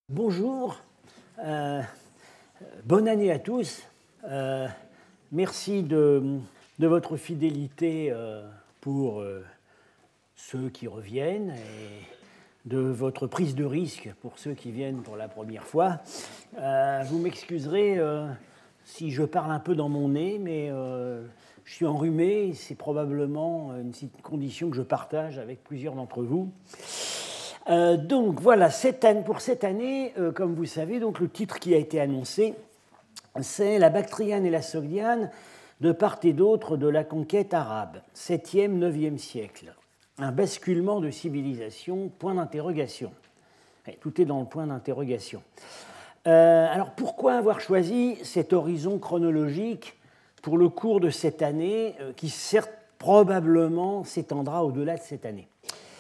Bonjour, bonne année à tous. Merci de votre fidélité pour ceux qui reviennent et de votre prise de risque pour ceux qui viennent pour la première fois. Vous m'excuserez si je parle un peu dans mon nez, mais je suis enrhumé. C'est probablement une condition que je partage avec plusieurs d'entre vous. Donc voilà, pour cette année, comme vous savez, donc, le titre qui a été annoncé, c'est la Bactriane et la Sogdiane de part et d'autre de la conquête arabe, 7e, 9e siècle. Un basculement de civilisation, point d'interrogation. Tout est dans le point d'interrogation. Alors pourquoi avoir choisi cet horizon chronologique pour le cours de cette année, qui certes probablement s'étendra au-delà de cette année?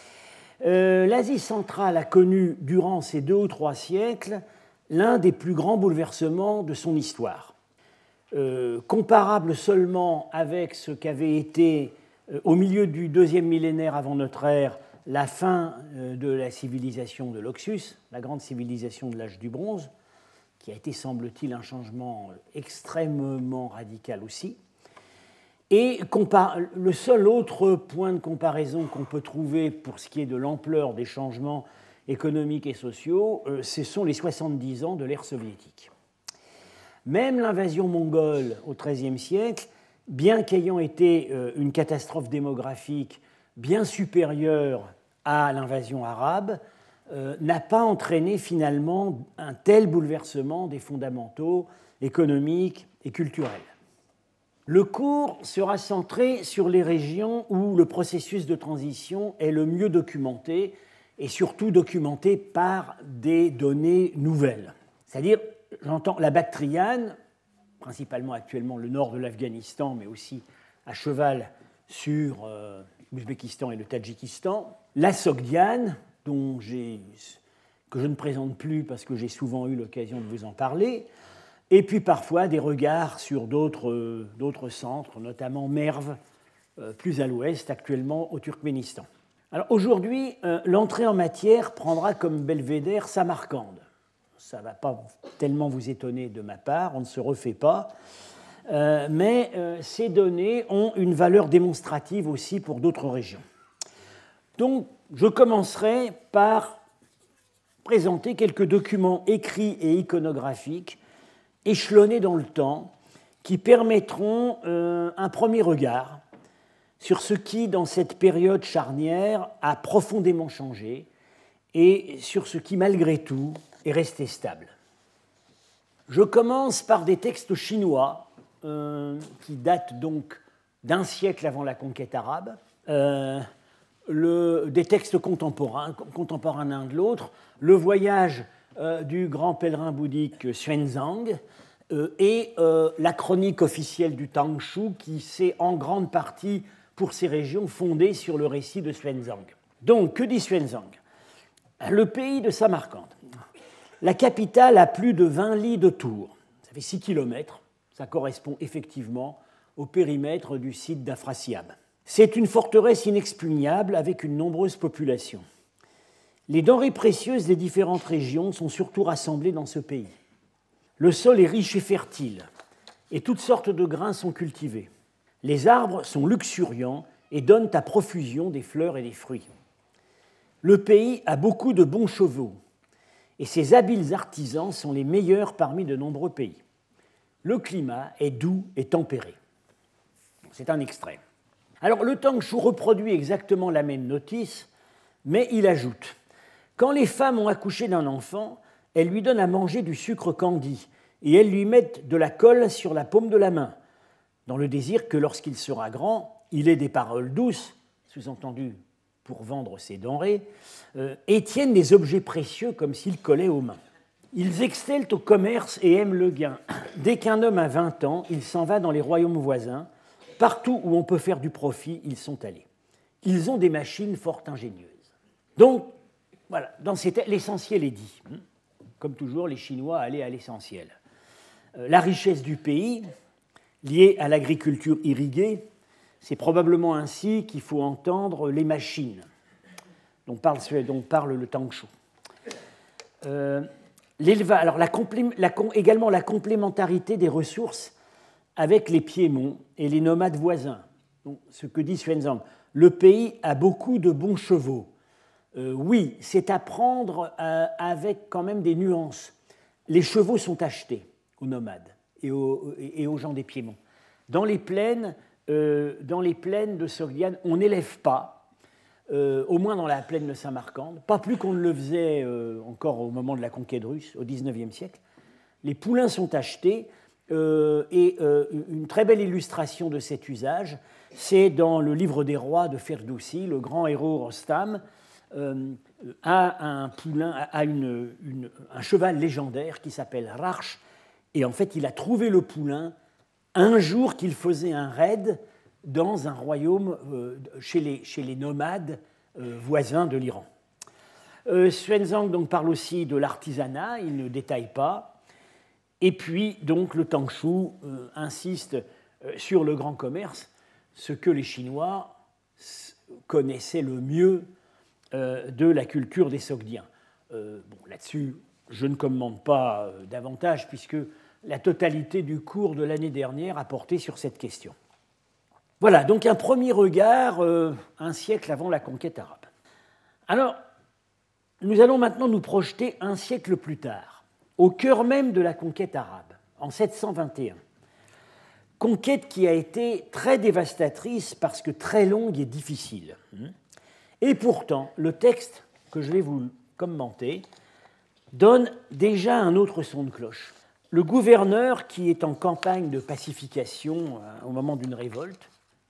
L'Asie centrale a connu, durant ces 2 ou 3 siècles, l'un des plus grands bouleversements de son histoire. Comparable seulement avec ce qu'avait été, au milieu du 2e millénaire avant notre ère, la fin de la civilisation de l'Oxus, la grande civilisation de l'âge du bronze, qui a été, semble-t-il, un changement extrêmement radical aussi. Et le seul autre point de comparaison qu'on peut trouver pour ce qui est de l'ampleur des changements économiques et sociaux, ce sont les 70 ans de l'ère soviétique. Même l'invasion mongole au XIIIe siècle, bien qu'ayant été une catastrophe démographique bien supérieure à l'invasion arabe, n'a pas entraîné finalement un tel bouleversement des fondamentaux économiques et culturels. Le cours sera centré sur les régions où le processus de transition est le mieux documenté et surtout documenté par des données nouvelles. C'est-à-dire, j'entends la Bactriane, principalement actuellement le nord de l'Afghanistan, mais aussi à cheval sur l'Ouzbékistan et le Tadjikistan, la Sogdiane, que je ne présente plus parce que j'ai souvent eu l'occasion de vous en parler, et puis parfois des regards sur d'autres centres, notamment Merv, plus à l'ouest, actuellement au Turkménistan. Alors aujourd'hui, l'entrée en matière prendra comme belvédère Samarcande. Ça ne va pas tellement vous étonner de ma part, on ne se refait pas, mais ces données ont une valeur démonstrative aussi pour d'autres régions. Donc je commencerai par présenter quelques documents écrits et iconographiques échelonnés dans le temps, qui permettront un premier regard sur ce qui, dans cette période charnière, a profondément changé et sur ce qui, malgré tout, est resté stable. Je commence par des textes chinois qui datent donc d'1 siècle avant la conquête arabe, des textes contemporains l'un de l'autre, le voyage du grand pèlerin bouddhique Xuanzang et la chronique officielle du Tangshu qui s'est en grande partie, pour ces régions, fondée sur le récit de Xuanzang. Donc, que dit Xuanzang? Le pays de Samarcande. La capitale a plus de 20 lits de tour. Ça fait 6 kilomètres. Ça correspond effectivement au périmètre du site d'Afrasiab. C'est une forteresse inexpugnable avec une nombreuse population. Les denrées précieuses des différentes régions sont surtout rassemblées dans ce pays. Le sol est riche et fertile, et toutes sortes de grains sont cultivés. Les arbres sont luxuriants et donnent à profusion des fleurs et des fruits. Le pays a beaucoup de bons chevaux, et ses habiles artisans sont les meilleurs parmi de nombreux pays. Le climat est doux et tempéré. C'est un extrait. Alors, le Tangshu reproduit exactement la même notice, mais il ajoute: quand les femmes ont accouché d'un enfant, elles lui donnent à manger du sucre candi et elles lui mettent de la colle sur la paume de la main, dans le désir que lorsqu'il sera grand, il ait des paroles douces, sous-entendu pour vendre ses denrées, et tiennent des objets précieux comme s'ils collaient aux mains. Ils excellent au commerce et aiment le gain. Dès qu'un homme a 20 ans, il s'en va dans les royaumes voisins. Partout où on peut faire du profit, ils sont allés. Ils ont des machines fort ingénieuses. Donc, voilà, l'essentiel est dit. Comme toujours, les Chinois allaient à l'essentiel. La richesse du pays, liée à l'agriculture irriguée, c'est probablement ainsi qu'il faut entendre les machines dont parle le Tangshu. Alors, également la complémentarité des ressources avec les Piémonts et les nomades voisins. Donc, ce que dit Xuanzang, le pays a beaucoup de bons chevaux. Oui, c'est à prendre avec quand même des nuances. Les chevaux sont achetés aux nomades et aux gens des Piémonts. Dans les plaines de Sogdiane, on n'élève pas, au moins dans la plaine de Samarcande, pas plus qu'on ne le faisait encore au moment de la conquête russe, au XIXe siècle. Les poulains sont achetés, et une très belle illustration de cet usage, c'est dans le livre des rois de Ferdoussi, le grand héros Rostam a un poulain, un cheval légendaire qui s'appelle Raksh, et en fait il a trouvé le poulain un jour qu'il faisait un raid dans un royaume chez les nomades voisins de l'Iran. Xuanzang donc parle aussi de l'artisanat, il ne détaille pas. Et puis donc le Tangshu insiste sur le grand commerce, ce que les Chinois connaissaient le mieux de la culture des Sogdiens. Là-dessus, je ne commente pas davantage puisque la totalité du cours de l'année dernière a porté sur cette question. Voilà, donc un premier regard un siècle avant la conquête arabe. Alors, nous allons maintenant nous projeter un siècle plus tard, au cœur même de la conquête arabe, en 721. Conquête qui a été très dévastatrice parce que très longue et difficile. Et pourtant, le texte que je vais vous commenter donne déjà un autre son de cloche. Le gouverneur, qui est en campagne de pacification au moment d'une révolte,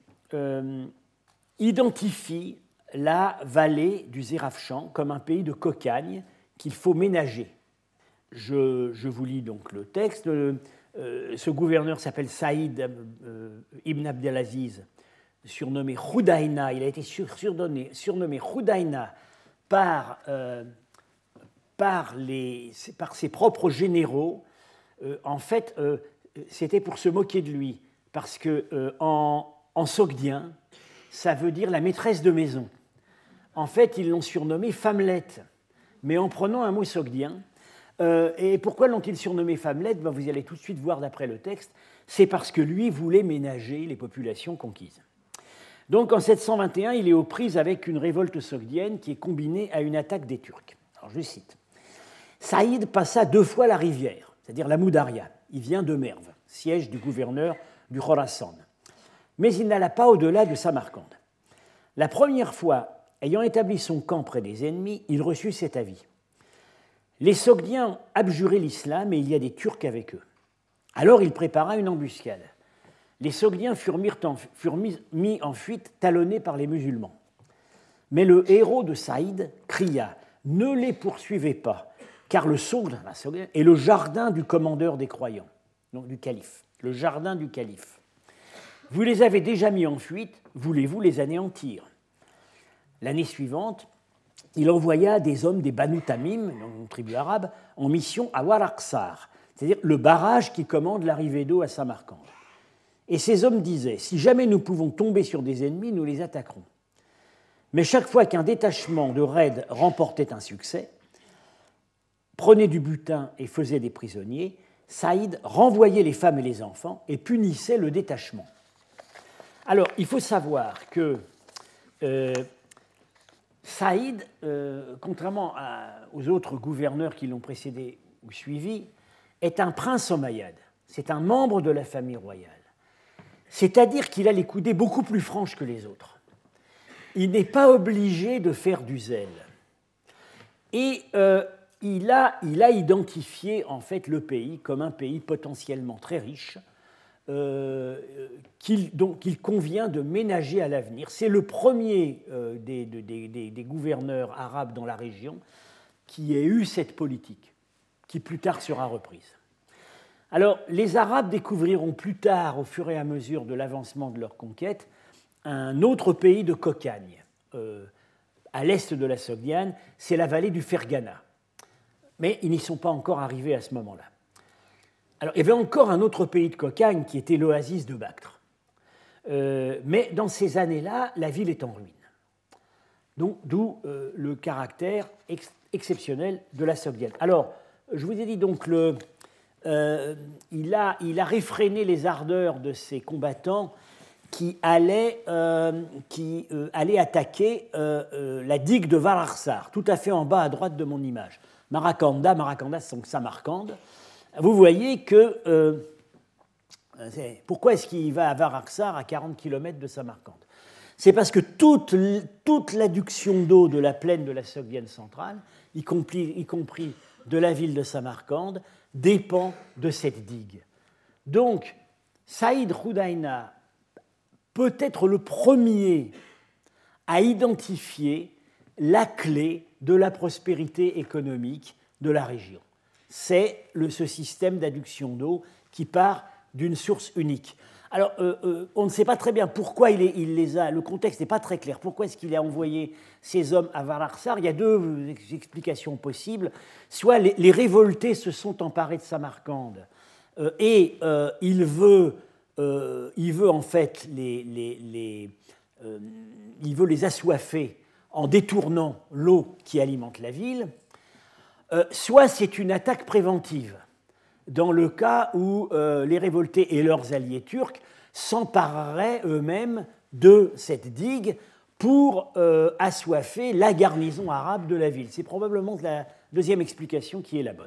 identifie la vallée du Zérafchan comme un pays de cocagne qu'il faut ménager. Je vous lis donc le texte. Ce gouverneur s'appelle Saïd ibn Abdelaziz, surnommé Khoudaïna. Il a été surnommé Khoudaïna par ses propres généraux. En fait, c'était pour se moquer de lui, parce que en sogdien, ça veut dire la maîtresse de maison. En fait, ils l'ont surnommé Femmelette, mais en prenant un mot sogdien. Et pourquoi l'ont-ils surnommé Femmelette ? Vous allez tout de suite voir d'après le texte. C'est parce que lui voulait ménager les populations conquises. Donc en 721, il est aux prises avec une révolte sogdienne qui est combinée à une attaque des Turcs. Alors je cite. Saïd passa 2 fois la rivière, c'est-à-dire la Moudaria. Il vient de Merv, siège du gouverneur du Khorasan. Mais il n'alla pas au-delà de Samarcande. La première fois, ayant établi son camp près des ennemis, il reçut cet avis. Les Sogdiens abjuraient l'islam et il y a des Turcs avec eux. Alors il prépara une embuscade. Les Sogdiens furent mis en fuite, talonnés par les musulmans. Mais le héros de Saïd cria « Ne les poursuivez pas, car le Sogd est le jardin du commandeur des croyants, donc du calife, le jardin du calife. Vous les avez déjà mis en fuite, voulez-vous les anéantir ?» L'année suivante, il envoya des hommes des Banu Tamim, une tribu arabe, en mission à Waraqsar, c'est-à-dire le barrage qui commande l'arrivée d'eau à Samarcande. Et ces hommes disaient « Si jamais nous pouvons tomber sur des ennemis, nous les attaquerons. » Mais chaque fois qu'un détachement de raids remportait un succès, prenait du butin et faisait des prisonniers, Saïd renvoyait les femmes et les enfants et punissait le détachement. Alors, il faut savoir que Saïd, contrairement aux autres gouverneurs qui l'ont précédé ou suivi, est un prince omeyyade. C'est un membre de la famille royale. C'est-à-dire qu'il a les coudées beaucoup plus franches que les autres. Il n'est pas obligé de faire du zèle. Et il a identifié en fait le pays comme un pays potentiellement très riche, qu'il convient de ménager à l'avenir. C'est le premier des gouverneurs arabes dans la région qui ait eu cette politique, qui plus tard sera reprise. Alors, les Arabes découvriront plus tard, au fur et à mesure de l'avancement de leur conquête, un autre pays de cocagne, à l'est de la Sogdiane, c'est la vallée du Fergana. Mais ils n'y sont pas encore arrivés à ce moment-là. Alors, il y avait encore un autre pays de cocagne qui était l'oasis de Bactre. Mais dans ces années-là, la ville est en ruine. Donc, d'où le caractère exceptionnel de la Sogdiane. Alors, je vous ai dit donc, il a réfréné les ardeurs de ses combattants qui allaient attaquer la digue de Valarsar, tout à fait en bas à droite de mon image. Maracanda, c'est donc Samarcande. Vous voyez que... pourquoi est-ce qu'il va à Valarsar, à 40 km de Samarcande? C'est parce que toute l'adduction d'eau de la plaine de la Sogdiane centrale, y compris de la ville de Samarcande, dépend de cette digue. Donc, Saïd Roudaïna peut être le premier à identifier la clé de la prospérité économique de la région. C'est ce système d'adduction d'eau qui part d'une source unique. Alors, on ne sait pas très bien pourquoi il les a. Le contexte n'est pas très clair. Pourquoi est-ce qu'il a envoyé ces hommes à Valarsar? Il y a deux explications possibles. Soit les révoltés se sont emparés de Samarcande et il veut en fait il veut les assoiffer en détournant l'eau qui alimente la ville. Soit c'est une attaque préventive, dans le cas où les révoltés et leurs alliés turcs s'empareraient eux-mêmes de cette digue pour assoiffer la garnison arabe de la ville. C'est probablement la deuxième explication qui est la bonne.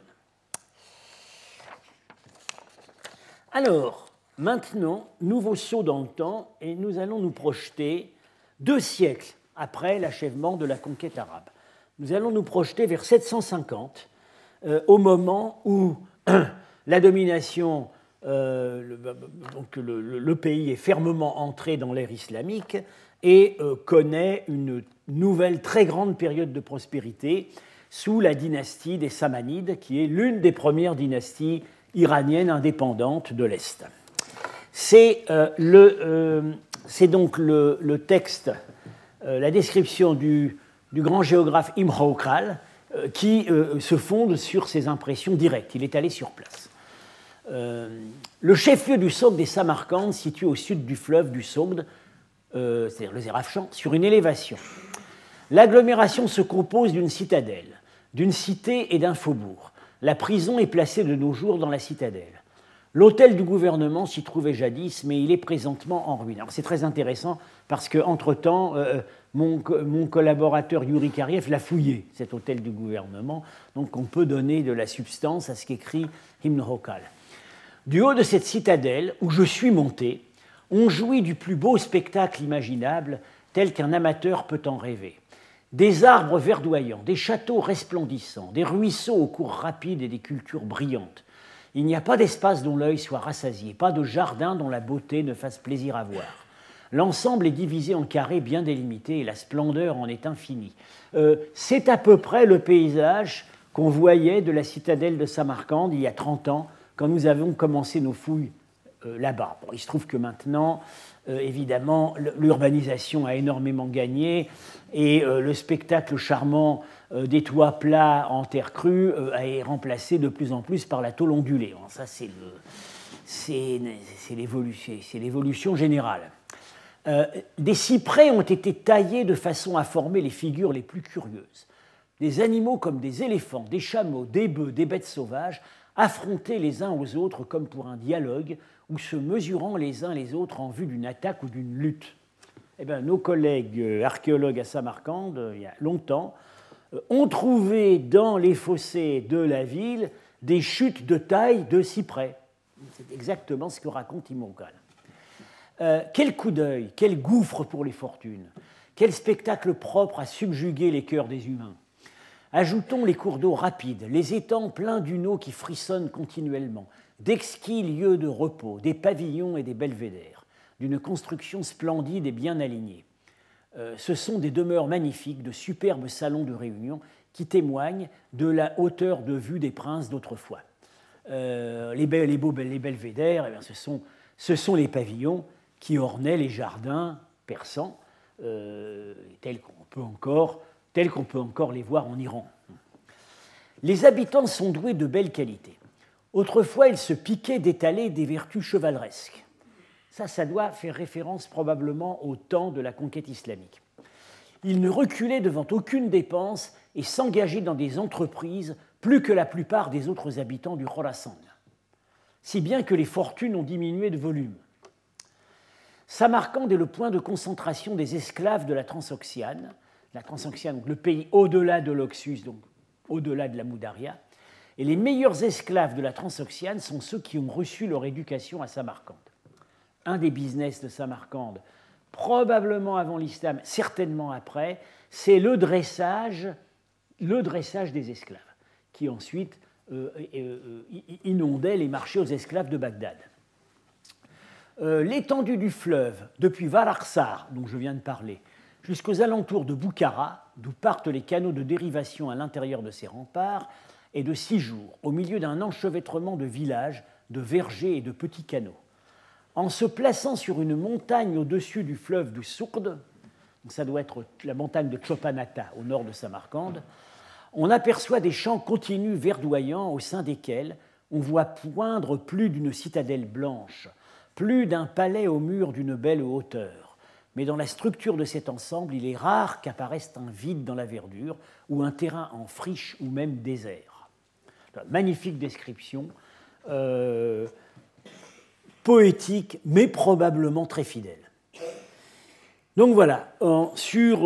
Alors, maintenant, nouveau saut dans le temps, et nous allons nous projeter 2 siècles après l'achèvement de la conquête arabe. Nous allons nous projeter vers 750, au moment où la domination, donc le pays est fermement entré dans l'ère islamique et connaît une nouvelle très grande période de prospérité sous la dynastie des Samanides, qui est l'une des premières dynasties iraniennes indépendantes de l'Est. C'est donc le texte, la description du grand géographe Ibn Hawqal, qui se fonde sur ses impressions directes. Il est allé sur place. Le chef-lieu du Sogd est Samarcande, situé au sud du fleuve du Sogd, c'est-à-dire le Zérafchan, sur une élévation. L'agglomération se compose d'une citadelle, d'une cité et d'un faubourg. La prison est placée de nos jours dans la citadelle. L'hôtel du gouvernement s'y trouvait jadis, mais il est présentement en ruine. Alors c'est très intéressant parce qu'entre-temps, mon collaborateur Yuri Kariev l'a fouillé, cet hôtel du gouvernement, donc on peut donner de la substance à ce qu'écrit Ibn Hawqal. Du haut de cette citadelle, où je suis monté, on jouit du plus beau spectacle imaginable, tel qu'un amateur peut en rêver. Des arbres verdoyants, des châteaux resplendissants, des ruisseaux aux cours rapides et des cultures brillantes. Il n'y a pas d'espace dont l'œil soit rassasié, pas de jardin dont la beauté ne fasse plaisir à voir. L'ensemble est divisé en carrés bien délimités et la splendeur en est infinie. C'est à peu près le paysage qu'on voyait de la citadelle de Samarcande il y a 30 ans, quand nous avons commencé nos fouilles là-bas. Bon, il se trouve que maintenant, évidemment, l'urbanisation a énormément gagné et le spectacle charmant des toits plats en terre crue est remplacé de plus en plus par la tôle ondulée. Bon, ça, c'est l'évolution générale. Des cyprès ont été taillés de façon à former les figures les plus curieuses. Des animaux comme des éléphants, des chameaux, des bœufs, des bêtes sauvages, affrontés les uns aux autres comme pour un dialogue ou se mesurant les uns les autres en vue d'une attaque ou d'une lutte. Eh bien, nos collègues archéologues à Samarcande, il y a longtemps, ont trouvé dans les fossés de la ville des chutes de taille de cyprès. C'est exactement ce que raconte Ibn Hawqal. Quel coup d'œil, quel gouffre pour les fortunes, quel spectacle propre à subjuguer les cœurs des humains. Ajoutons les cours d'eau rapides, les étangs pleins d'une eau qui frissonne continuellement, d'exquis lieux de repos, des pavillons et des belvédères, d'une construction splendide et bien alignée. Ce sont des demeures magnifiques, de superbes salons de réunion qui témoignent de la hauteur de vue des princes d'autrefois. Les belvédères, eh bien, ce sont les pavillons qui ornaient les jardins persans, tels qu'on peut encore les voir en Iran. Les habitants sont doués de belles qualités. Autrefois, ils se piquaient d'étaler des vertus chevaleresques. Ça doit faire référence probablement au temps de la conquête islamique. Ils ne reculaient devant aucune dépense et s'engageaient dans des entreprises plus que la plupart des autres habitants du Khorasan, si bien que les fortunes ont diminué de volume. Samarcande est le point de concentration des esclaves de la Transoxiane, donc le pays au-delà de l'Oxus, donc au-delà de la Moudaria, et les meilleurs esclaves de la Transoxiane sont ceux qui ont reçu leur éducation à Samarcande. Un des business de Samarcande, probablement avant l'islam, certainement après, c'est le dressage des esclaves, qui ensuite inondait les marchés aux esclaves de Bagdad. L'étendue du fleuve, depuis Vararsar, dont je viens de parler, jusqu'aux alentours de Boukhara, d'où partent les canaux de dérivation à l'intérieur de ces remparts, est de 6 jours, au milieu d'un enchevêtrement de villages, de vergers et de petits canaux. En se plaçant sur une montagne au-dessus du fleuve du Sourd, ça doit être la montagne de Chopanata, au nord de Samarcande, on aperçoit des champs continus verdoyants au sein desquels on voit poindre plus d'une citadelle blanche, plus d'un palais aux murs d'une belle hauteur. Mais dans la structure de cet ensemble, il est rare qu'apparaisse un vide dans la verdure ou un terrain en friche ou même désert. Magnifique description, poétique, mais probablement très fidèle. Donc voilà, sur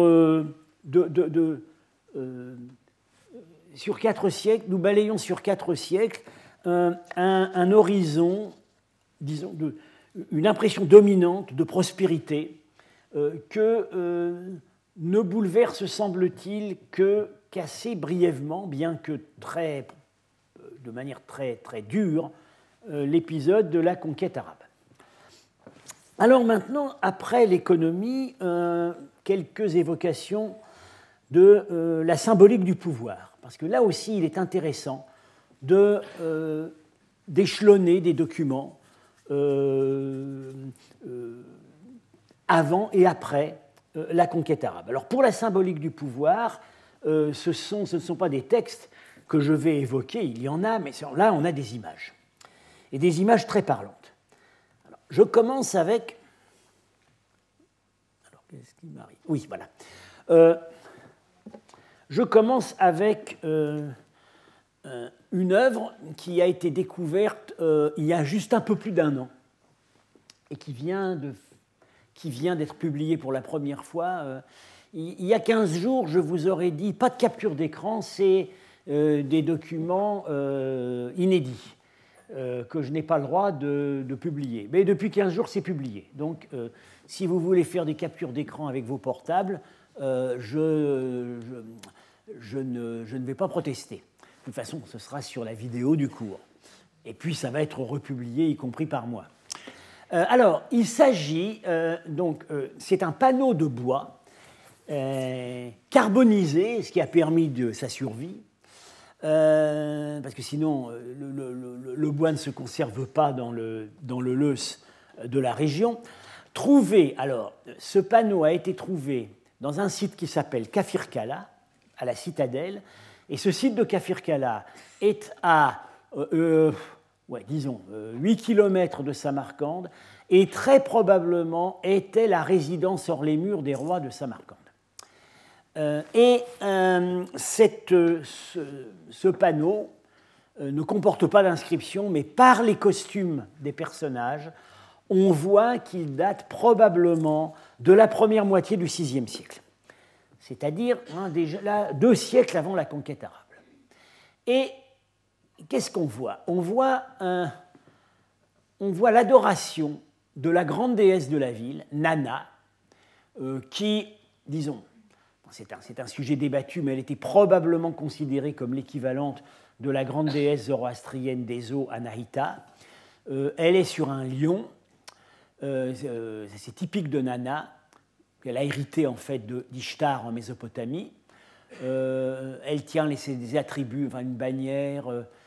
4 siècles, nous balayons sur 4 siècles un horizon, disons, une impression dominante de prospérité que ne bouleverse, semble-t-il, qu'assez brièvement, bien que de manière très, très dure, l'épisode de la conquête arabe. Alors maintenant, après l'économie, quelques évocations de la symbolique du pouvoir, parce que là aussi, il est intéressant d'échelonner des documents avant et après la conquête arabe. Alors pour la symbolique du pouvoir, ce ne sont pas des textes que je vais évoquer, il y en a, mais là on a des images, et des images très parlantes. Alors, je commence avec... Alors qu'est-ce qui m'arrive ? Oui, voilà. Je commence avec une œuvre qui a été découverte il y a juste un peu plus d'1 an et qui vient d'être publiée pour la première fois. Il y a 15 jours, je vous aurais dit, pas de capture d'écran, c'est des documents inédits que je n'ai pas le droit de publier. Mais depuis 15 jours, c'est publié. Donc, si vous voulez faire des captures d'écran avec vos portables, je ne vais pas protester. De toute façon, ce sera sur la vidéo du cours. Et puis, ça va être republié, y compris par moi. Alors, il s'agit, c'est un panneau de bois carbonisé, ce qui a permis de sa survie, parce que sinon, le bois ne se conserve pas dans le lœss de la région. Alors, ce panneau a été trouvé dans un site qui s'appelle Kafirkala, à la citadelle, et ce site de Kafirkala est à, 8 km de Samarcande, et très probablement était la résidence hors les murs des rois de Samarcande. Ce panneau ne comporte pas d'inscription, mais par les costumes des personnages, on voit qu'il date probablement de la première moitié du VIe siècle, c'est-à-dire déjà là, 2 siècles avant la conquête arabe. Et qu'est-ce qu'on voit ? On voit l'adoration de la grande déesse de la ville, Nana, qui, disons, c'est un sujet débattu, mais elle était probablement considérée comme l'équivalente de la grande déesse zoroastrienne des eaux, Anahita. Elle est sur un lion, c'est typique de Nana, qu'elle a hérité en fait d'Ishtar en Mésopotamie. Elle tient des attributs, une bannière,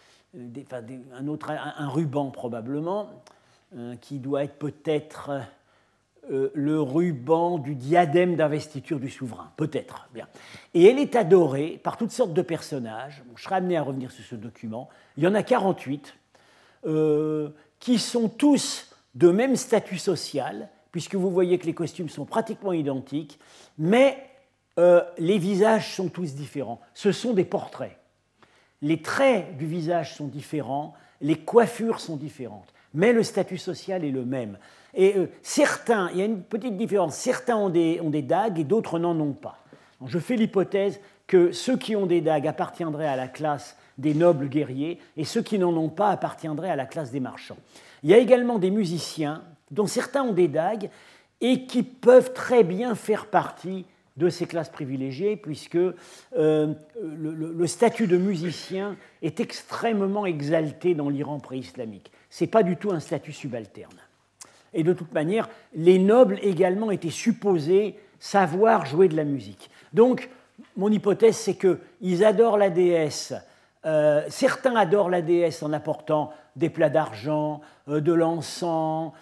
un ruban probablement, qui doit être peut-être le ruban du diadème d'investiture du souverain, peut-être. Bien. Et elle est adorée par toutes sortes de personnages. Je serai amené à revenir sur ce document. Il y en a 48 qui sont tous de même statut social, puisque vous voyez que les costumes sont pratiquement identiques, mais les visages sont tous différents. Ce sont des portraits. les traits du visage sont différents, les coiffures sont différentes, mais le statut social est le même. Et certains, il y a une petite différence, certains ont des dagues et d'autres n'en ont pas. Donc, je fais l'hypothèse que ceux qui ont des dagues appartiendraient à la classe des nobles guerriers et ceux qui n'en ont pas appartiendraient à la classe des marchands. Il y a également des musiciens dont certains ont des dagues et qui peuvent très bien faire partie de ces classes privilégiées, puisque le statut de musicien est extrêmement exalté dans l'Iran pré-islamique. Ce n'est pas du tout un statut subalterne. Et de toute manière, les nobles également étaient supposés savoir jouer de la musique. Donc, mon hypothèse, c'est qu'ils adorent la déesse. Certains adorent la déesse en apportant des plats d'argent, de l'encens,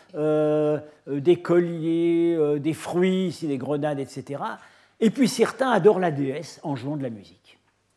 des colliers, des fruits, ici des grenades, etc. Et puis certains adorent la déesse en jouant de la musique.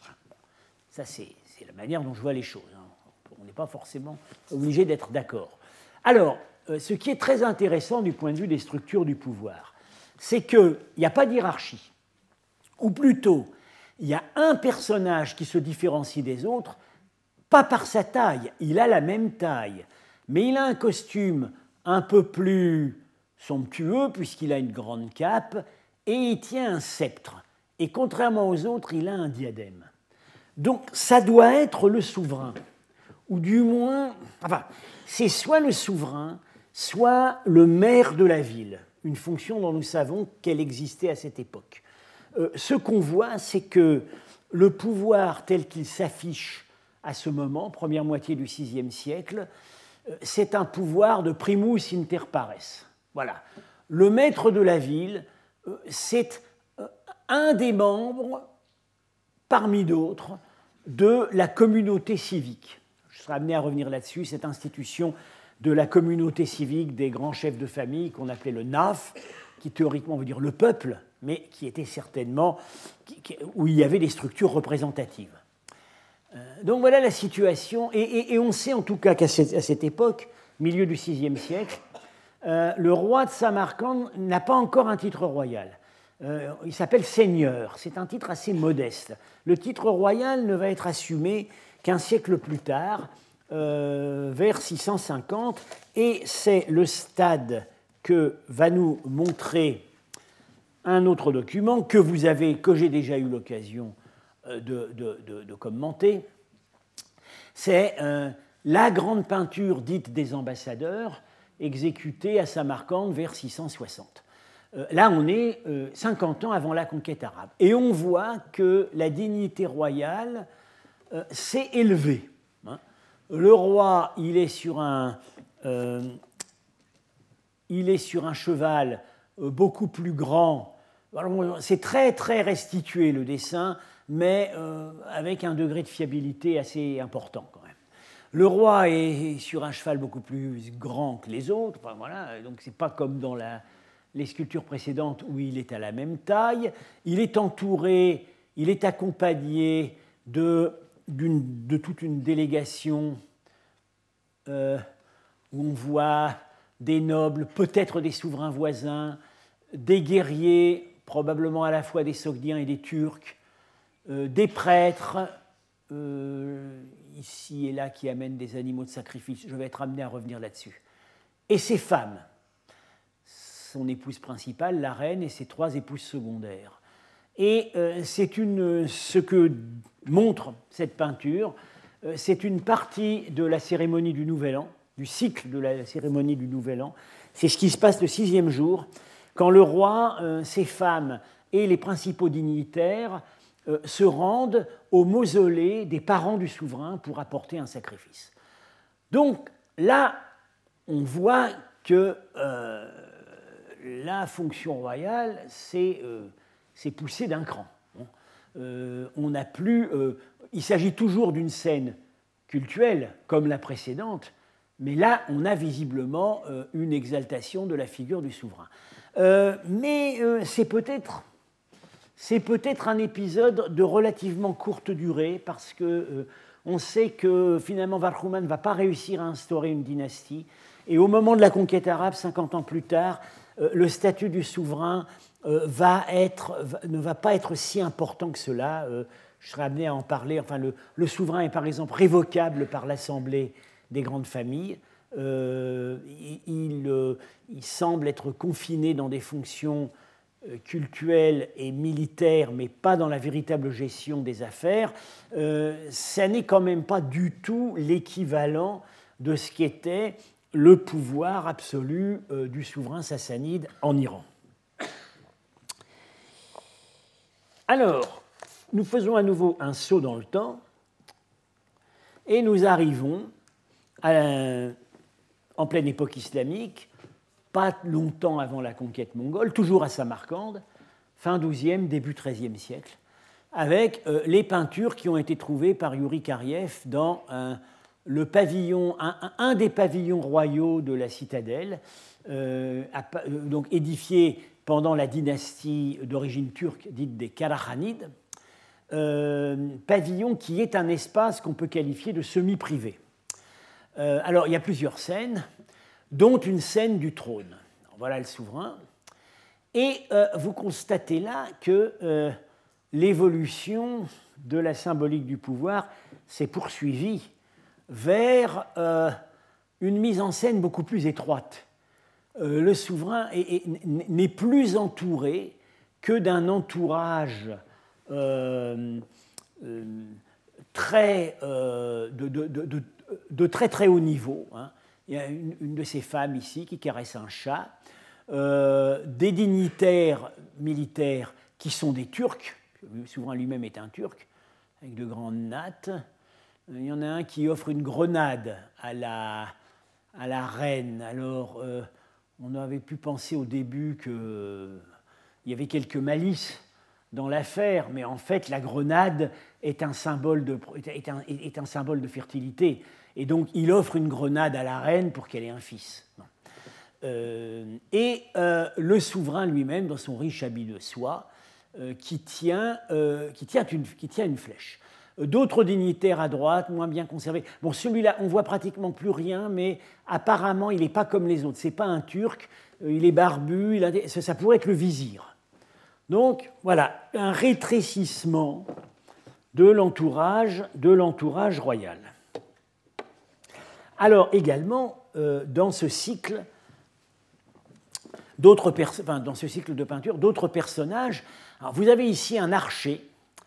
Ça, c'est la manière dont je vois les choses. On n'est pas forcément obligé d'être d'accord. Alors, ce qui est très intéressant du point de vue des structures du pouvoir, c'est qu'il n'y a pas de hiérarchie. Ou plutôt, il y a un personnage qui se différencie des autres, pas par sa taille, il a la même taille, mais il a un costume un peu plus somptueux, puisqu'il a une grande cape, et il tient un sceptre. Et contrairement aux autres, il a un diadème. Donc, ça doit être le souverain. Ou du moins, enfin, c'est soit le souverain, soit le maire de la ville, une fonction dont nous savons qu'elle existait à cette époque. Ce qu'on voit, c'est que le pouvoir tel qu'il s'affiche à ce moment, première moitié du VIe siècle, c'est un pouvoir de primus inter pares. Voilà. Le maître de la ville, c'est un des membres, parmi d'autres, de la communauté civique. Je serai amené à revenir là-dessus, cette institution de la communauté civique des grands chefs de famille qu'on appelait le NAF, qui théoriquement veut dire le peuple, mais qui était certainement, où il y avait des structures représentatives. Donc voilà la situation, et on sait en tout cas qu'à cette époque, milieu du VIe siècle, le roi de Samarcande n'a pas encore un titre royal. Il s'appelle seigneur, c'est un titre assez modeste. Le titre royal ne va être assumé qu'un siècle plus tard, vers 650, et c'est le stade que va nous montrer un autre document que j'ai déjà eu l'occasion de commenter. C'est la grande peinture dite des ambassadeurs, exécutée à Samarcande vers 660. Là, on est 50 ans avant la conquête arabe. Et on voit que la dignité royale s'est élevée. Le roi, il est sur un cheval beaucoup plus grand. C'est très, très restitué, le dessin, mais avec un degré de fiabilité assez important, quand même. Le roi est sur un cheval beaucoup plus grand que les autres. Enfin, voilà, donc, ce n'est pas comme dans les sculptures précédentes où il est à la même taille. Il est entouré, il est accompagné de toute une délégation où on voit des nobles, peut-être des souverains voisins, des guerriers, probablement à la fois des Sogdiens et des Turcs, des prêtres, ici et là, qui amènent des animaux de sacrifice. Je vais être amené à revenir là-dessus. Et ses femmes, son épouse principale, la reine, et ses 3 épouses secondaires. Et ce que montre cette peinture, c'est une partie de la cérémonie du Nouvel An, du cycle de la cérémonie du Nouvel An. C'est ce qui se passe le 6e jour, quand le roi, ses femmes et les principaux dignitaires se rendent au mausolée des parents du souverain pour apporter un sacrifice. Donc là, on voit que la fonction royale s'est poussée d'un cran. On n'a plus, il s'agit toujours d'une scène cultuelle comme la précédente, mais là, on a visiblement une exaltation de la figure du souverain. Mais c'est peut-être un épisode de relativement courte durée, parce qu'on sait que finalement Varhuman ne va pas réussir à instaurer une dynastie, et au moment de la conquête arabe, 50 ans plus tard, le statut du souverain ne va pas être si important que cela, je serai amené à en parler. Enfin, le souverain est par exemple révocable par l'Assemblée des grandes familles. Il semble être confiné dans des fonctions cultuelles et militaires, mais pas dans la véritable gestion des affaires. Ça n'est quand même pas du tout l'équivalent de ce qu'était le pouvoir absolu du souverain sassanide en Iran. Alors, nous faisons à nouveau un saut dans le temps et nous arrivons en pleine époque islamique, pas longtemps avant la conquête mongole, toujours à Samarcande, fin XIIe, début XIIIe siècle, avec les peintures qui ont été trouvées par Yuri Kariev dans le pavillon, un des pavillons royaux de la citadelle, donc édifié pendant la dynastie d'origine turque dite des Karakhanides, pavillon qui est un espace qu'on peut qualifier de semi-privé. Alors, il y a plusieurs scènes, dont une scène du trône. Voilà le souverain. Et vous constatez là que l'évolution de la symbolique du pouvoir s'est poursuivie vers une mise en scène beaucoup plus étroite. Le souverain n'est plus entouré que d'un entourage très, de très très haut niveau. Hein. Il y a une de ces femmes ici qui caresse un chat, des dignitaires militaires qui sont des Turcs, le souverain lui-même est un Turc, avec de grandes nattes. Il y en a un qui offre une grenade à la reine. Alors, on avait pu penser au début qu'il y avait quelques malices dans l'affaire, mais en fait, la grenade est un symbole de fertilité. Et donc, il offre une grenade à la reine pour qu'elle ait un fils. Le souverain lui-même, dans son riche habit de soie, qui tient une flèche. D'autres dignitaires à droite, moins bien conservés. Bon, celui-là, on voit pratiquement plus rien, mais apparemment, il n'est pas comme les autres. Ce n'est pas un Turc, il est barbu, ça pourrait être le vizir. Donc, voilà, un rétrécissement de l'entourage royal. Alors, également, dans ce cycle de peinture, d'autres personnages. Alors, vous avez ici un archer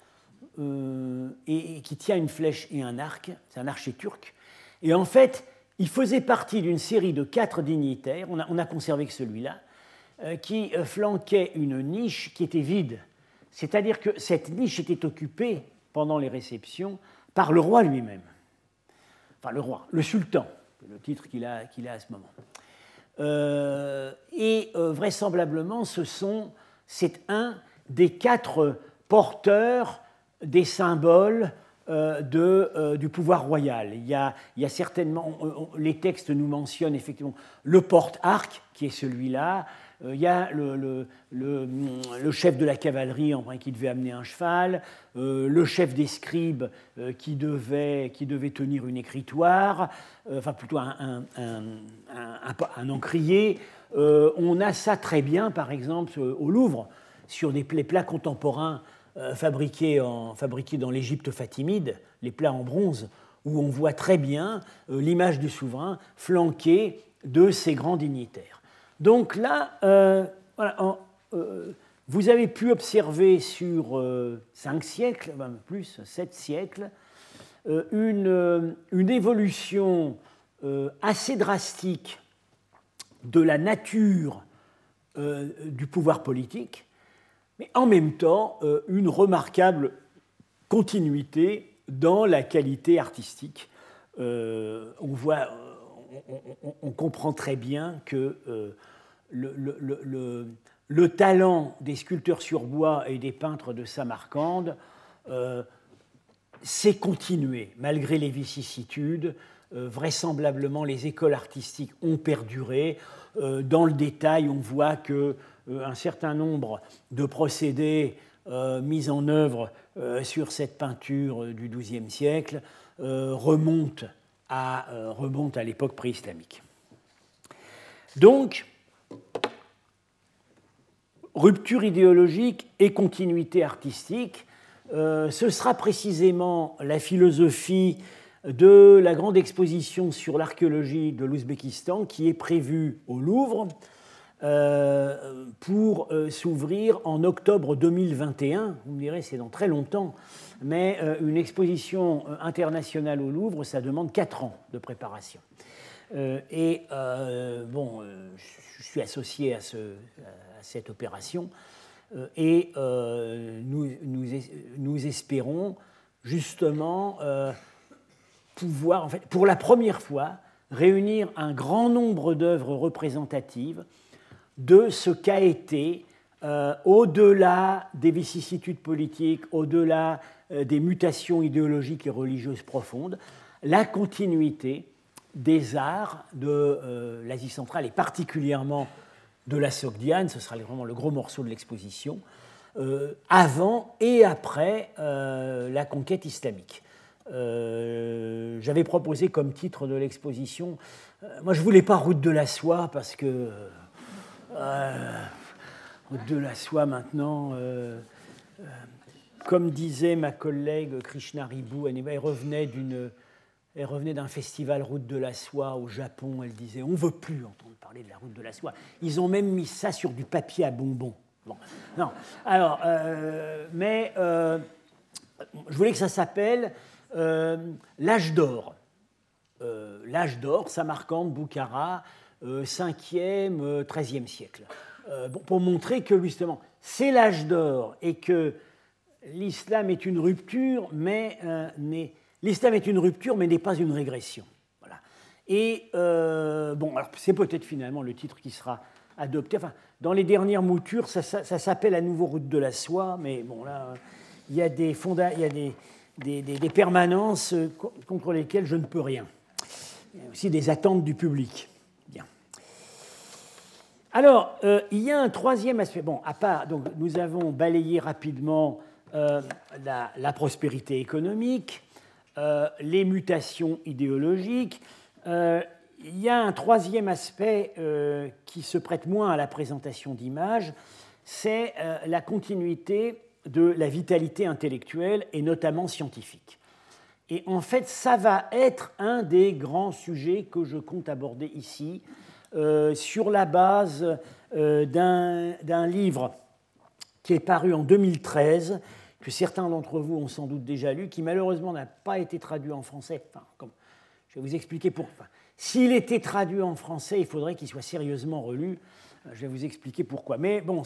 qui tient une flèche et un arc, c'est un archer turc. Et en fait, il faisait partie d'une série de 4 dignitaires, on a conservé que celui-là, qui flanquait une niche qui était vide. C'est-à-dire que cette niche était occupée, pendant les réceptions, par le roi lui-même. Enfin, le roi, le sultan, le titre qu'il a à ce moment. Vraisemblablement, c'est un des 4 porteurs des symboles du pouvoir royal. Il y a certainement, les textes nous mentionnent effectivement le porte-arc, qui est celui-là. Il y a le chef de la cavalerie qui devait amener un cheval, le chef des scribes qui devait tenir une écritoire, enfin plutôt un encrier. On a ça très bien, par exemple, au Louvre, sur les plats contemporains fabriqués dans l'Égypte fatimide, les plats en bronze, où on voit très bien l'image du souverain flanquée de ces grands dignitaires. Donc là, vous avez pu observer sur 5 siècles, même plus, 7 siècles, une évolution assez drastique de la nature du pouvoir politique, mais en même temps une remarquable continuité dans la qualité artistique. On comprend très bien que le talent des sculpteurs sur bois et des peintres de Samarcande s'est continué, malgré les vicissitudes. Vraisemblablement, les écoles artistiques ont perduré. Dans le détail, on voit qu'un certain nombre de procédés mis en œuvre sur cette peinture du XIIe siècle remontent à l'époque pré-islamique. Donc, rupture idéologique et continuité artistique, ce sera précisément la philosophie de la grande exposition sur l'archéologie de l'Ouzbékistan qui est prévue au Louvre pour s'ouvrir en octobre 2021. Vous me direz, c'est dans très longtemps, mais une exposition internationale au Louvre, ça demande 4 ans de préparation. Je suis associé à cette opération et nous espérons justement pouvoir, en fait, pour la première fois, réunir un grand nombre d'œuvres représentatives de ce qu'a été, au-delà des vicissitudes politiques, au-delà des mutations idéologiques et religieuses profondes, la continuité des arts de l'Asie centrale et particulièrement de la Sogdiane, ce sera vraiment le gros morceau de l'exposition, avant et après la conquête islamique. J'avais proposé comme titre de l'exposition, moi je ne voulais pas Route de la soie parce que Route de la soie maintenant, comme disait ma collègue Krishna Ribu, elle revenait d'un festival Route de la soie au Japon, elle disait on ne veut plus entendre parler de la Route de la soie. Ils ont même mis ça sur du papier à bonbons. Bon. Non. Alors, je voulais que ça s'appelle l'âge d'or. L'âge d'or, Samarcande, Boukhara, 5e, 13e siècle. Pour montrer que justement, c'est l'âge d'or et que l'islam est une rupture, mais l'islam est une rupture, mais n'est pas une régression. Voilà. Et alors c'est peut-être finalement le titre qui sera adopté. Enfin, dans les dernières moutures, ça s'appelle à nouveau Route de la soie, mais bon là, il y a des permanences contre lesquelles je ne peux rien. Il y a aussi des attentes du public. Bien. Alors, il y a un troisième aspect. Bon, à part, donc, nous avons balayé rapidement la prospérité économique, les mutations idéologiques. Il y a un troisième aspect qui se prête moins à la présentation d'images, c'est la continuité de la vitalité intellectuelle et notamment scientifique. Et en fait, ça va être un des grands sujets que je compte aborder ici, sur la base d'un livre qui est paru en 2013, que certains d'entre vous ont sans doute déjà lu, qui malheureusement n'a pas été traduit en français. Enfin, je vais vous expliquer pourquoi. S'il était traduit en français, il faudrait qu'il soit sérieusement relu. Je vais vous expliquer pourquoi. Mais bon,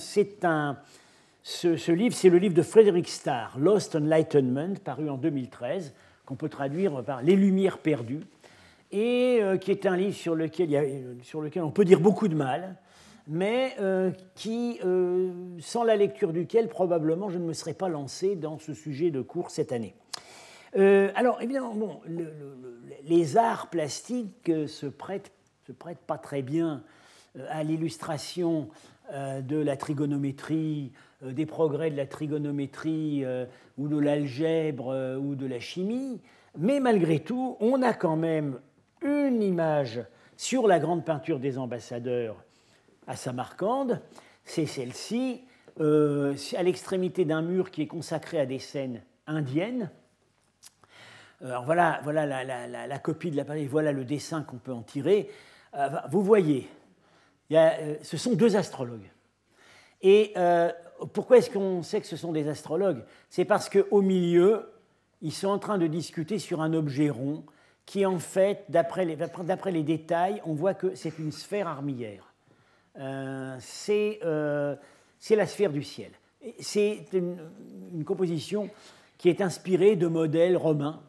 ce livre, c'est le livre de Frederick Starr, Lost Enlightenment, paru en 2013, qu'on peut traduire par Les Lumières perdues, et qui est un livre sur lequel on peut dire beaucoup de mal, mais sans la lecture duquel, probablement, je ne me serais pas lancé dans ce sujet de cours cette année. Alors, évidemment, les arts plastiques se prêtent pas très bien à l'illustration de la trigonométrie, des progrès de la trigonométrie ou de l'algèbre ou de la chimie, mais malgré tout, on a quand même une image sur la grande peinture des ambassadeurs à Samarcande, c'est celle-ci, à l'extrémité d'un mur qui est consacré à des scènes indiennes. Alors voilà la copie de l'appareil, voilà le dessin qu'on peut en tirer. Vous voyez, ce sont deux astrologues. Et pourquoi est-ce qu'on sait que ce sont des astrologues? C'est parce qu'au milieu, ils sont en train de discuter sur un objet rond qui, en fait, d'après les détails, on voit que c'est une sphère armillaire. C'est la sphère du ciel. C'est une composition qui est inspirée de modèles romains.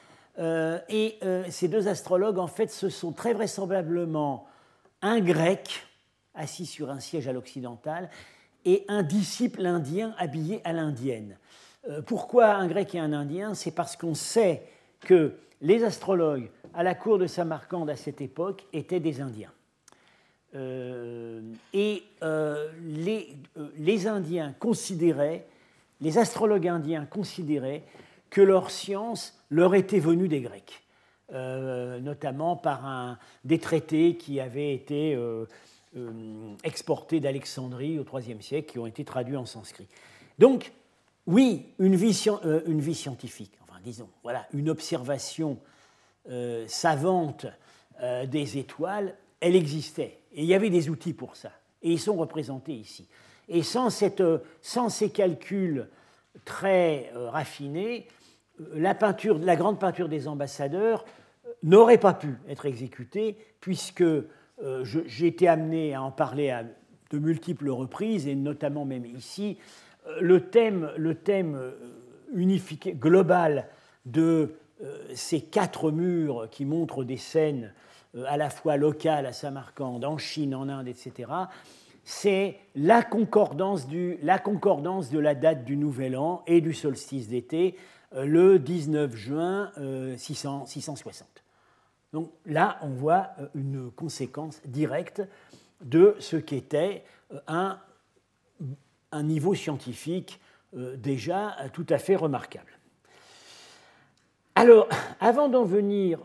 Ces deux astrologues, en fait, ce sont très vraisemblablement un grec assis sur un siège à l'occidental et un disciple indien habillé à l'indienne. Pourquoi un grec et un indien? C'est parce qu'on sait que les astrologues à la cour de Samarcande à cette époque étaient des Indiens. Les Indiens considéraient, les astrologues indiens considéraient que leur science leur était venue des Grecs, notamment par des traités qui avaient été exportés d'Alexandrie au IIIe siècle, qui ont été traduits en sanskrit. Donc, oui, une vie scientifique, enfin disons, voilà, une observation savante des étoiles, elle existait. Et il y avait des outils pour ça. Et ils sont représentés ici. Et sans ces calculs très raffinés, la grande peinture des ambassadeurs n'aurait pas pu être exécutée, puisque j'ai été amené à en parler à de multiples reprises, et notamment même ici, le thème unifié, global de ces 4 murs qui montrent des scènes à la fois locales à Samarcande, en Chine, en Inde, etc., c'est la concordance de la date du Nouvel An et du solstice d'été, le 19 juin 660. Donc là, on voit une conséquence directe de ce qu'était un niveau scientifique déjà tout à fait remarquable. Alors, avant d'en venir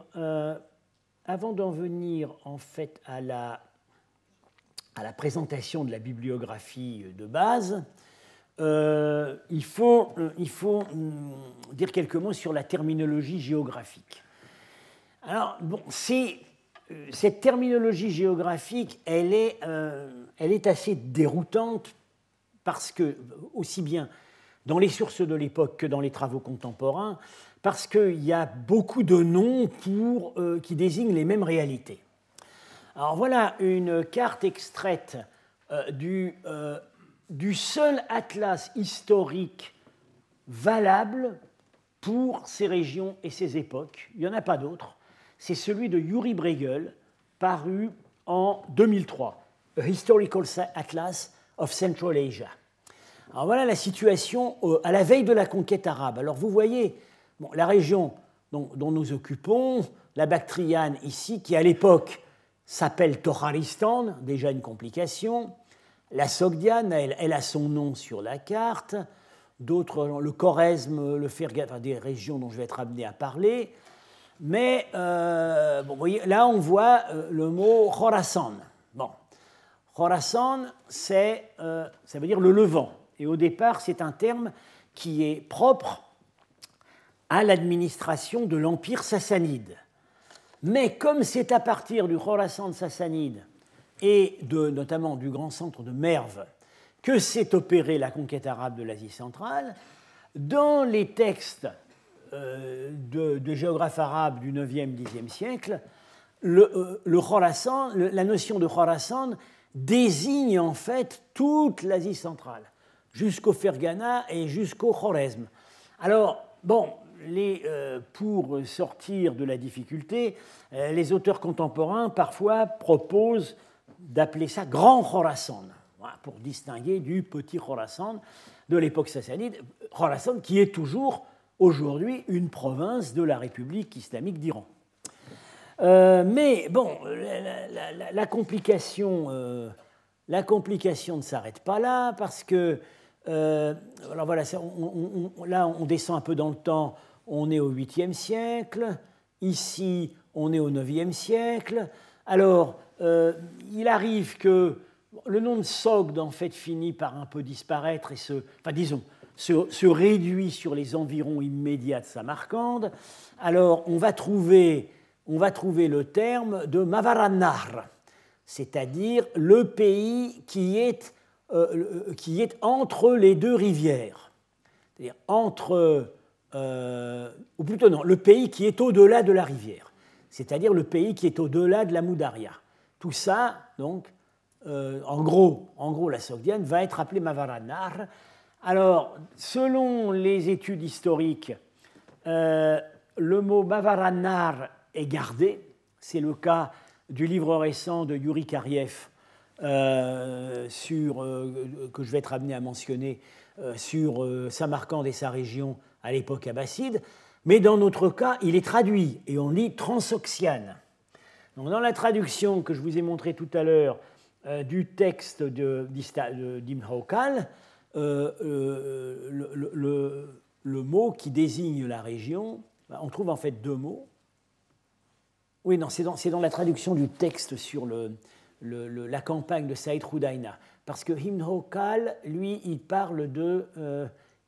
en fait à la présentation de la bibliographie de base, il faut dire quelques mots sur la terminologie géographique. Alors, bon, cette terminologie géographique, elle est assez déroutante parce que, aussi bien dans les sources de l'époque que dans les travaux contemporains, parce qu'il y a beaucoup de noms qui désignent les mêmes réalités. Alors voilà une carte extraite du seul atlas historique valable pour ces régions et ces époques. Il n'y en a pas d'autres. C'est celui de Yuri Bregel, paru en 2003, A Historical Atlas of Central Asia. Alors voilà la situation à la veille de la conquête arabe. Alors vous voyez, bon, la région dont nous occupons, la Bactriane ici, qui à l'époque s'appelle Toraristan, déjà une complication. La Sogdiane, elle a son nom sur la carte. D'autres, le Khorezm, le Fergana, enfin, des régions dont je vais être amené à parler. Mais bon, vous voyez, là, on voit le mot Khorasan. Bon, Khorasan, ça veut dire le Levant. Et au départ, c'est un terme qui est propre à l'administration de l'Empire sassanide. Mais comme c'est à partir du Khorasan sassanide et notamment du grand centre de Merv que s'est opérée la conquête arabe de l'Asie centrale, dans les textes de géographes arabes du 9e, 10e siècle, la notion de Khorasan désigne en fait toute l'Asie centrale, jusqu'au Fergana et jusqu'au Khorezm. Alors, bon, pour sortir de la difficulté, les auteurs contemporains parfois proposent d'appeler ça Grand Khorasan, pour distinguer du Petit Khorasan de l'époque sassanide, Khorasan qui est toujours aujourd'hui une province de la République islamique d'Iran. Mais bon, la complication ne s'arrête pas là, parce que, alors voilà, là on descend un peu dans le temps, on est au 8e siècle, ici on est au 9e siècle. Alors, il arrive que le nom de Sogd, en fait, finit par un peu disparaître et se réduit sur les environs immédiats de Samarcande. Alors, on va trouver le terme de Mavarannahr, c'est-à-dire le pays qui est entre les deux rivières. C'est-à-dire ou plutôt non, le pays qui est au-delà de la rivière, c'est-à-dire le pays qui est au-delà de la Moudaria. Tout ça, donc, en gros, la Sogdiane va être appelée Mavarannahr. Alors, selon les études historiques, le mot Mavarannahr est gardé. C'est le cas du livre récent de Yuri Kariev, que je vais être amené à mentionner, sur Samarcande et sa région à l'époque abbasside. Mais dans notre cas, il est traduit et on lit transoxiane. Donc, dans la traduction que je vous ai montrée tout à l'heure du texte d'Ibn Hawqal, le mot qui désigne la région, on trouve en fait 2 mots. Oui, non, c'est dans la traduction du texte sur la campagne de Saïd Roudaïna. Parce que Ibn Hawqal, lui, il parle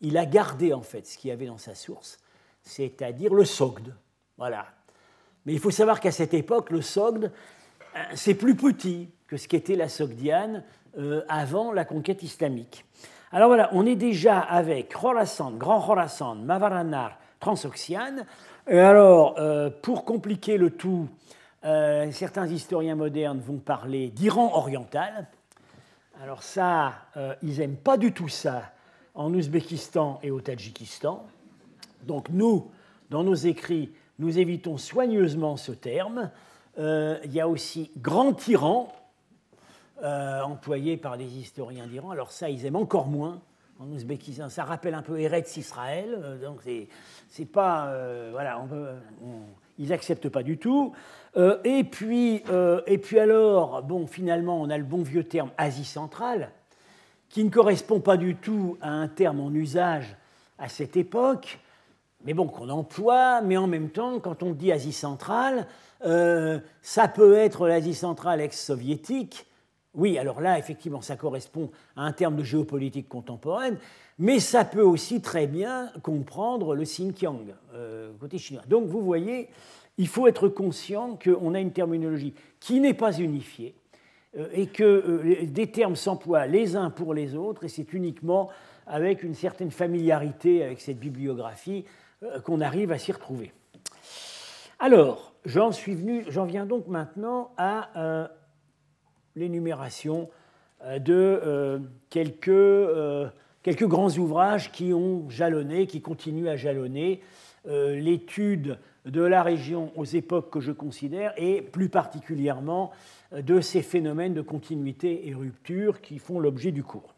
il a gardé en fait ce qu'il y avait dans sa source, c'est-à-dire le sogd. Voilà. Mais il faut savoir qu'à cette époque, le sogd, c'est plus petit que ce qu'était la sogdiane avant la conquête islamique. Alors voilà, on est déjà avec Khorasan, Grand Khorasan, Mavarannar, Transoxiane. Et alors, pour compliquer le tout, certains historiens modernes vont parler d'Iran oriental. Alors ça, ils n'aiment pas du tout ça en Ouzbékistan et au Tadjikistan. Donc nous, dans nos écrits, nous évitons soigneusement ce terme. Il y a aussi Grand Iran, employé par les historiens d'Iran. Alors ça, ils aiment encore moins en Ouzbékistan. Ça rappelle un peu Eretz Israël, donc c'est pas... voilà, ils n'acceptent pas du tout. Et puis alors, bon, finalement, on a le bon vieux terme Asie centrale, qui ne correspond pas du tout à un terme en usage à cette époque, mais bon, qu'on emploie, mais en même temps, quand on dit Asie centrale, ça peut être l'Asie centrale ex-soviétique. Oui, alors là, effectivement, ça correspond à un terme de géopolitique contemporaine, mais ça peut aussi très bien comprendre le Xinjiang, côté chinois. Donc, vous voyez, il faut être conscient qu'on a une terminologie qui n'est pas unifiée et que des termes s'emploient les uns pour les autres, et c'est uniquement avec une certaine familiarité avec cette bibliographie qu'on arrive à s'y retrouver. Alors, j'en viens donc maintenant à l'énumération de quelques grands ouvrages qui ont jalonné, qui continuent à jalonner l'étude de la région aux époques que je considère, et plus particulièrement de ces phénomènes de continuité et rupture qui font l'objet du cours.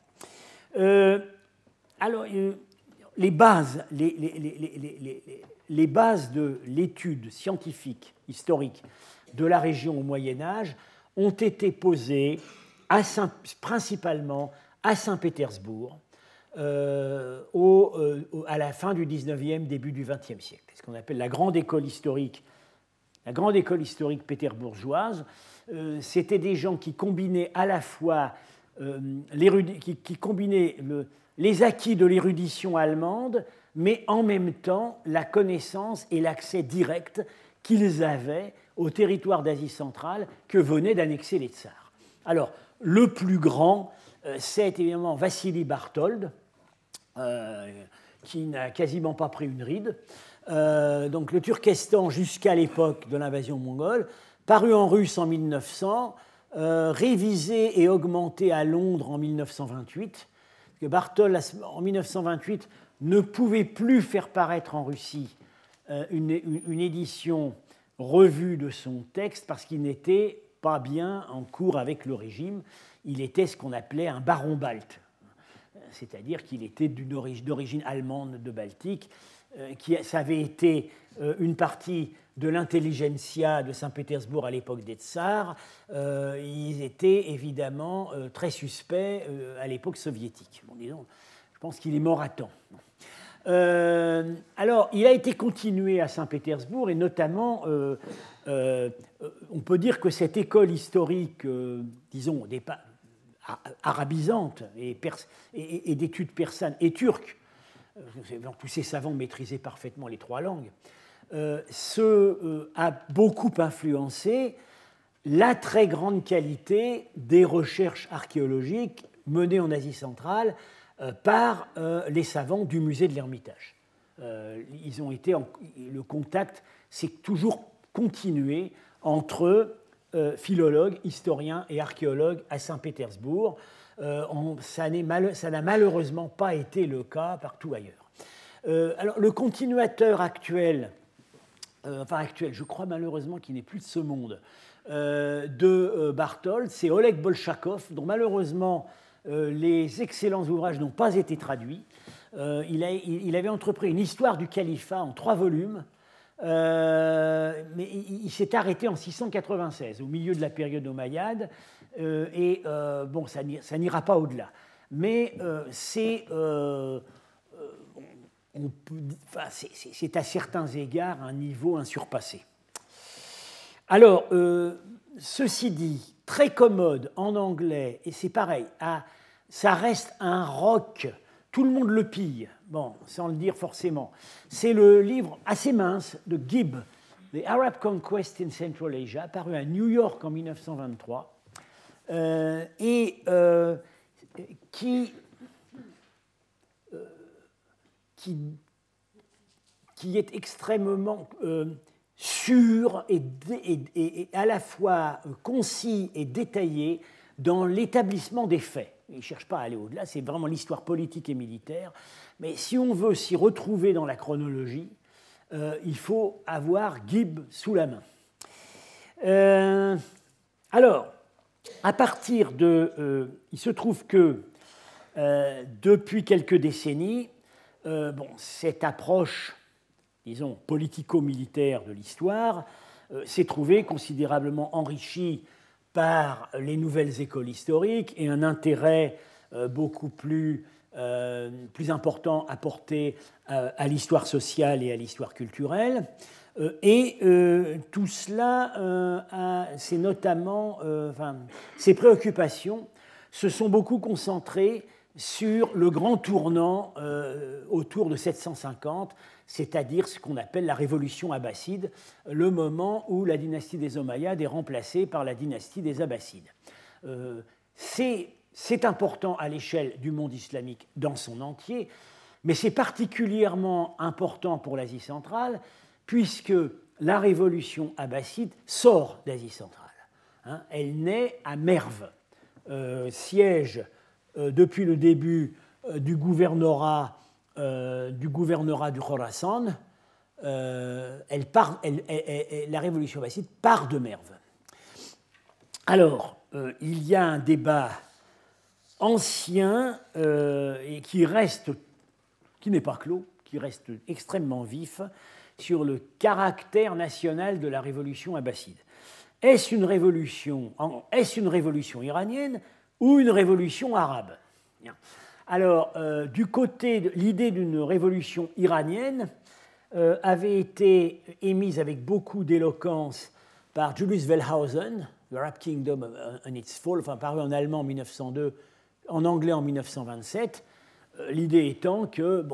Alors, les bases de l'étude scientifique, historique de la région au Moyen-Âge ont été posées principalement à Saint-Pétersbourg à la fin du XIXe, début du XXe siècle. Ce qu'on appelle la grande école historique pétersbourgeoise. C'était des gens qui combinaient à la fois les acquis de l'érudition allemande, mais en même temps la connaissance et l'accès direct qu'ils avaient au territoire d'Asie centrale que venaient d'annexer les tsars. Alors, le plus grand, c'est évidemment Vassili Barthold, qui n'a quasiment pas pris une ride. Donc, le Turkestan jusqu'à l'époque de l'invasion mongole, paru en russe en 1900, révisé et augmenté à Londres en 1928, que Barthold, en 1928, ne pouvait plus faire paraître en Russie une édition revue de son texte parce qu'il n'était pas bien en cours avec le régime. Il était ce qu'on appelait un baron balte, c'est-à-dire qu'il était d'origine allemande de Baltique. Ça avait été une partie de l'intelligentsia de Saint-Pétersbourg à l'époque des tsars. Ils étaient évidemment très suspects à l'époque soviétique. Bon, disons, je pense qu'il est mort à temps. Alors, il a été continué à Saint-Pétersbourg, et notamment, on peut dire que cette école historique, disons, arabisante et d'études persanes et turques, tous ces savants maîtrisaient parfaitement les trois langues, a beaucoup influencé la très grande qualité des recherches archéologiques menées en Asie centrale par les savants du musée de l'Ermitage. Le contact s'est toujours continué entre philologues, historiens et archéologues à Saint-Pétersbourg. Ça n'a malheureusement pas été le cas partout ailleurs. Alors, le continuateur actuel, je crois malheureusement qu'il n'est plus de ce monde, de Barthold, c'est Oleg Bolchakov, dont malheureusement les excellents ouvrages n'ont pas été traduits. Il avait entrepris une histoire du califat en 3 volumes, mais il s'est arrêté en 696, au milieu de la période omeyyade, bon, ça n'ira pas au-delà. Mais c'est à certains égards un niveau insurpassé. Alors, ceci dit, très commode en anglais, et c'est pareil, ça reste un roc tout le monde le pille, bon, sans le dire forcément. C'est le livre assez mince de Gibb, The Arab Conquest in Central Asia, paru à New York en 1923, qui est extrêmement sûr et à la fois concis et détaillé dans l'établissement des faits. Il ne cherche pas à aller au-delà, c'est vraiment l'histoire politique et militaire. Mais si on veut s'y retrouver dans la chronologie, il faut avoir Gibb sous la main. Alors, à partir de... il se trouve que depuis quelques décennies, cette approche, disons, politico-militaire de l'histoire s'est trouvée considérablement enrichie par les nouvelles écoles historiques et un intérêt beaucoup plus important apporté à l'histoire sociale et à l'histoire culturelle. Tout cela, c'est notamment, ces préoccupations se sont beaucoup concentrées sur le grand tournant autour de 750, c'est-à-dire ce qu'on appelle la révolution abbasside, le moment où la dynastie des Omeyyades est remplacée par la dynastie des Abbassides. C'est important à l'échelle du monde islamique dans son entier, mais c'est particulièrement important pour l'Asie centrale, puisque la révolution abbasside sort d'Asie centrale. Elle naît à Merv, siège depuis le début du gouvernorat du Khorasan. La révolution abbasside part de Merv. Alors, il y a un débat ancien et qui n'est pas clos, qui reste extrêmement vif, sur le caractère national de la révolution abbasside. Est-ce une révolution iranienne ou une révolution arabe? Alors, du côté de l'idée d'une révolution iranienne avait été émise avec beaucoup d'éloquence par Julius Wellhausen, The Arab Kingdom and its Fall, paru en allemand en 1902, en anglais en 1927, l'idée étant que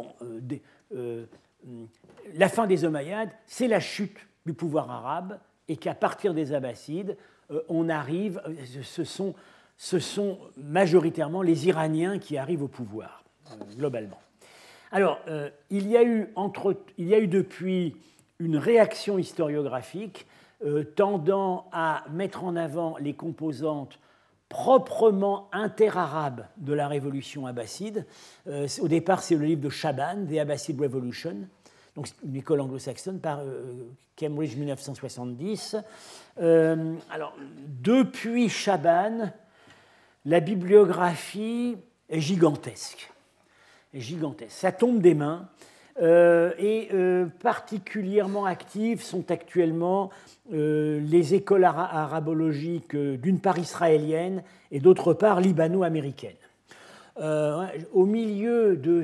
la fin des Omeyyades, c'est la chute du pouvoir arabe et qu'à partir des Abbassides, ce sont majoritairement les Iraniens qui arrivent au pouvoir, globalement. Alors, il y a eu depuis une réaction historiographique tendant à mettre en avant les composantes proprement interarabes de la révolution abbasside. Au départ, c'est le livre de Shaban, The Abbasid Revolution, donc une école anglo-saxonne par Cambridge 1970. Alors, depuis Shaban, la bibliographie est gigantesque. Ça tombe des mains. Particulièrement actives sont actuellement les écoles arabologiques, d'une part israéliennes et d'autre part libano-américaines. Au milieu de...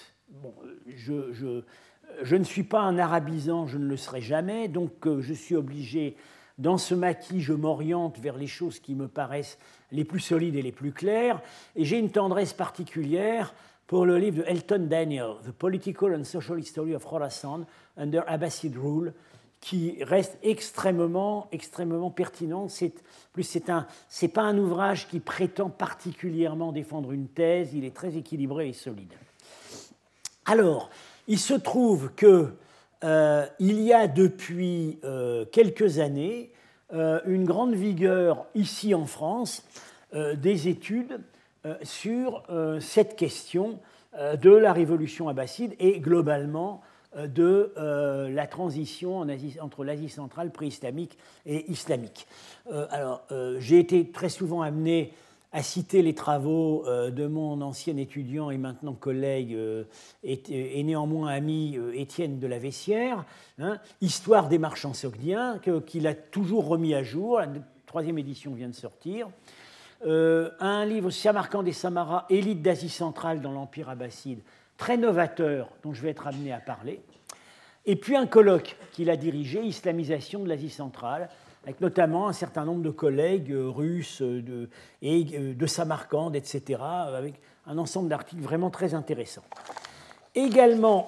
je ne suis pas un arabisant, je ne le serai jamais, donc je suis obligé, dans ce maquis, je m'oriente vers les choses qui me paraissent les plus solides et les plus claires, et j'ai une tendresse particulière pour le livre de Elton Daniel, The Political and Social History of Khorasan Under Abbasid Rule, qui reste extrêmement pertinent. C'est pas un ouvrage qui prétend particulièrement défendre une thèse, il est très équilibré et solide. Alors, il se trouve qu'il y a depuis quelques années une grande vigueur ici en France des études sur cette question de la révolution abbasside et globalement de la transition entre l'Asie centrale préislamique et islamique. J'ai été très souvent amené à citer les travaux de mon ancien étudiant et maintenant collègue et néanmoins ami Étienne de la Vessière, Histoire des marchands sogdiens, qu'il a toujours remis à jour. La 3e édition vient de sortir. Un livre Samarcande et Samara, élite d'Asie centrale dans l'Empire abbasside, très novateur, dont je vais être amené à parler. Et puis un colloque qu'il a dirigé, Islamisation de l'Asie centrale, avec notamment un certain nombre de collègues russes et de Samarcande, etc., avec un ensemble d'articles vraiment très intéressants. Également,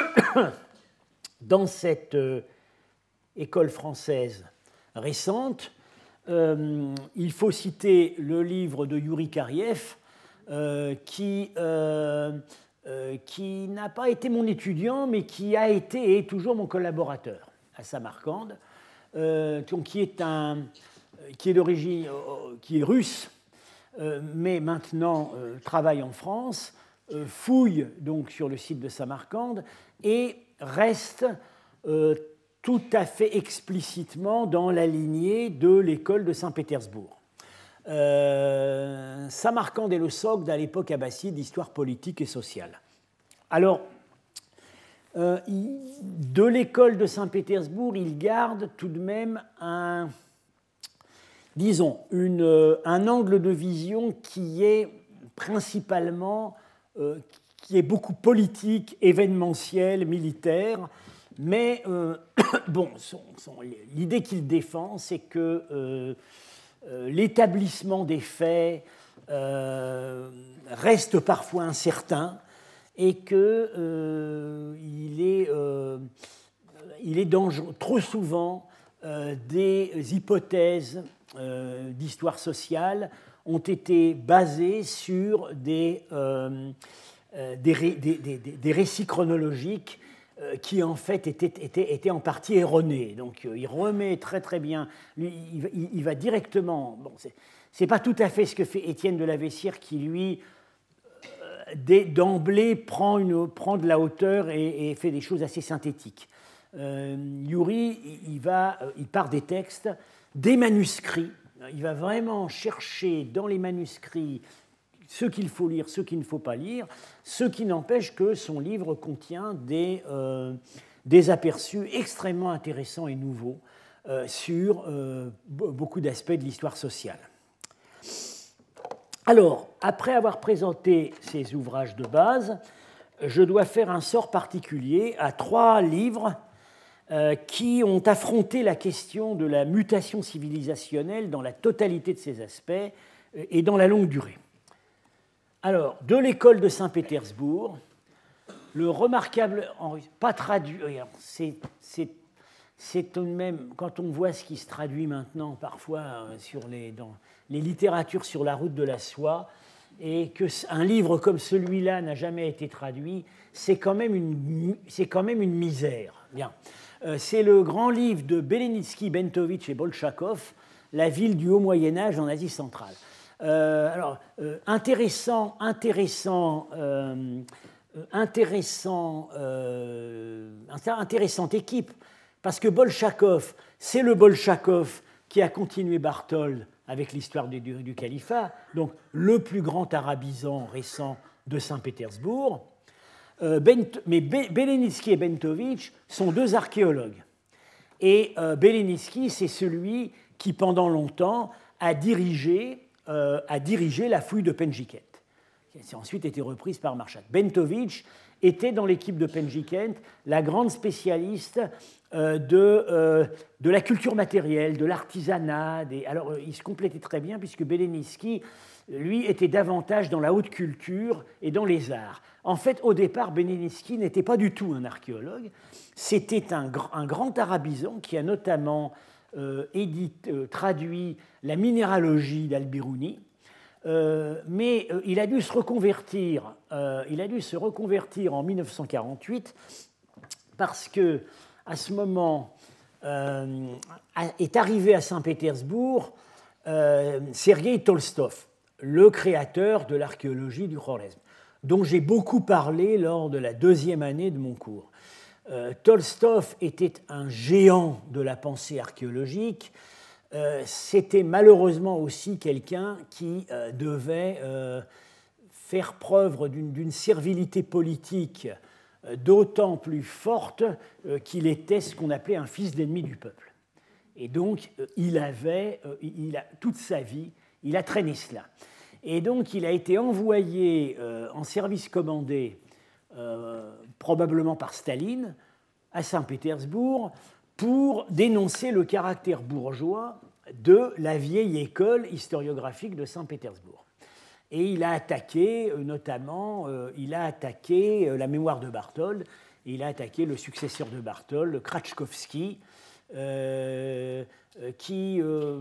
dans cette école française récente, il faut citer le livre de Youri Kariev, qui n'a pas été mon étudiant, mais qui a été et est toujours mon collaborateur à Samarcande, qui est d'origine, qui est russe, mais maintenant travaille en France, fouille donc sur le site de Samarcande et reste tout à fait explicitement dans la lignée de l'école de Saint-Pétersbourg. Samarcande est le socle à l'époque abbasside d'histoire politique et sociale. Alors, de l'école de Saint-Pétersbourg, il garde tout de même un angle de vision qui est principalement, qui est beaucoup politique, événementiel, militaire, mais bon, l'idée qu'il défend, c'est que l'établissement des faits reste parfois incertain et qu'il est dangereux. Trop souvent, des hypothèses d'histoire sociale ont été basées sur des récits chronologiques qui en fait étaient en partie erronés. Donc il remet très très bien, il va directement, bon, c'est pas tout à fait ce que fait Étienne de la Vessière qui lui d'emblée prend de la hauteur et fait des choses assez synthétiques. Youri, il part des textes, des manuscrits, il va vraiment chercher dans les manuscrits ce qu'il faut lire, ce qu'il ne faut pas lire, ce qui n'empêche que son livre contient des aperçus extrêmement intéressants et nouveaux sur beaucoup d'aspects de l'histoire sociale. Alors, après avoir présenté ces ouvrages de base, je dois faire un sort particulier à 3 livres qui ont affronté la question de la mutation civilisationnelle dans la totalité de ses aspects et dans la longue durée. Alors, de l'école de Saint-Pétersbourg, le remarquable, pas traduit, c'est tout de même, quand on voit ce qui se traduit maintenant parfois dans les littératures sur la route de la soie, et qu'un livre comme celui-là n'a jamais été traduit, c'est quand même une misère. Bien. C'est le grand livre de Belenitsky, Bentovitch et Bolchakov, La ville du Haut Moyen-Âge en Asie centrale. Intéressante équipe, parce que Bolchakov, c'est le Bolchakov qui a continué Barthold avec l'histoire du califat, donc le plus grand arabisant récent de Saint-Pétersbourg. Mais Belenitsky et Bentovitch sont 2 archéologues. Et Belenitsky, c'est celui qui, pendant longtemps, a dirigé la fouille de Penjikent, qui a ensuite été reprise par Marchak. Bentovitch était dans l'équipe de Penjikent la grande spécialiste de la culture matérielle, de l'artisanat. Alors, il se complétait très bien, puisque Belenitsky, lui, était davantage dans la haute culture et dans les arts. En fait, au départ, Belenitsky n'était pas du tout un archéologue. C'était un grand arabisant qui a notamment traduit la minéralogie d'Al-Biruni, mais il a dû se reconvertir en 1948 parce que à ce moment est arrivé à Saint-Pétersbourg Sergueï Tolstov, le créateur de l'archéologie du Khwarezm, dont j'ai beaucoup parlé lors de la 2e année de mon cours. Tolstov était un géant de la pensée archéologique. C'était malheureusement aussi quelqu'un qui devait faire preuve d'une servilité politique d'autant plus forte qu'il était ce qu'on appelait un fils d'ennemi du peuple. Et donc, toute sa vie, il a traîné cela. Et donc, il a été envoyé en service commandé, probablement par Staline, à Saint-Pétersbourg, pour dénoncer le caractère bourgeois de la vieille école historiographique de Saint-Pétersbourg. et il a attaqué notamment la mémoire de Barthold, et il a attaqué le successeur de Barthold, Kratchkovski, qui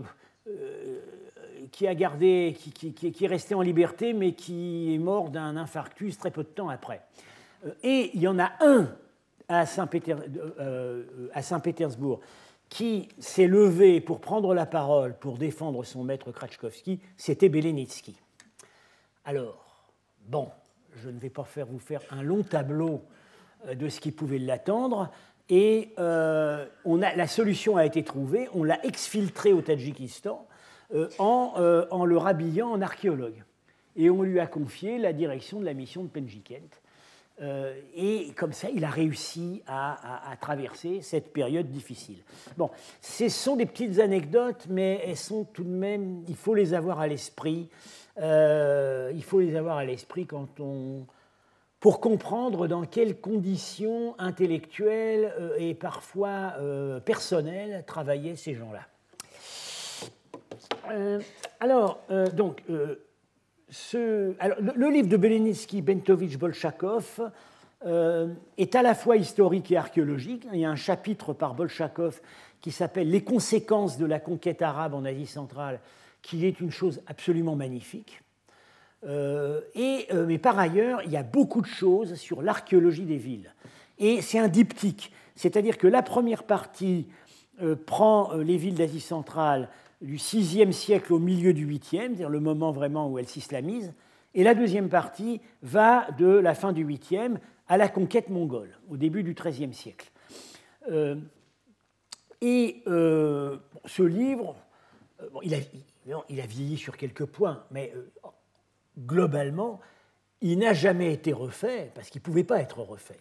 est resté en liberté, mais qui est mort d'un infarctus très peu de temps après. Et il y en a un à Saint-Pétersbourg qui s'est levé pour prendre la parole pour défendre son maître Kratchkovski, c'était Belenitsky. Alors, bon, je ne vais pas vous faire un long tableau de ce qui pouvait l'attendre, et la solution a été trouvée, on l'a exfiltré au Tadjikistan en le rhabillant en archéologue. Et on lui a confié la direction de la mission de Penjikent. Et comme ça, il a réussi à traverser cette période difficile. Bon, ce sont des petites anecdotes, mais elles sont tout de même, il faut les avoir à l'esprit. Pour comprendre dans quelles conditions intellectuelles et parfois personnelles travaillaient ces gens-là. Le livre de Belenitsky, Bentovitch, Bolchakov est à la fois historique et archéologique. Il y a un chapitre par Bolchakov qui s'appelle « Les conséquences de la conquête arabe en Asie centrale », qui est une chose absolument magnifique. Mais par ailleurs, il y a beaucoup de choses sur l'archéologie des villes. Et c'est un diptyque, c'est-à-dire que la première partie prend les villes d'Asie centrale du VIe siècle au milieu du VIIIe, c'est-à-dire le moment vraiment où elles s'islamisent, et la deuxième partie va de la fin du VIIIe à la conquête mongole, au début du XIIIe siècle. Ce livre, il a vieilli sur quelques points, mais globalement, il n'a jamais été refait, parce qu'il ne pouvait pas être refait.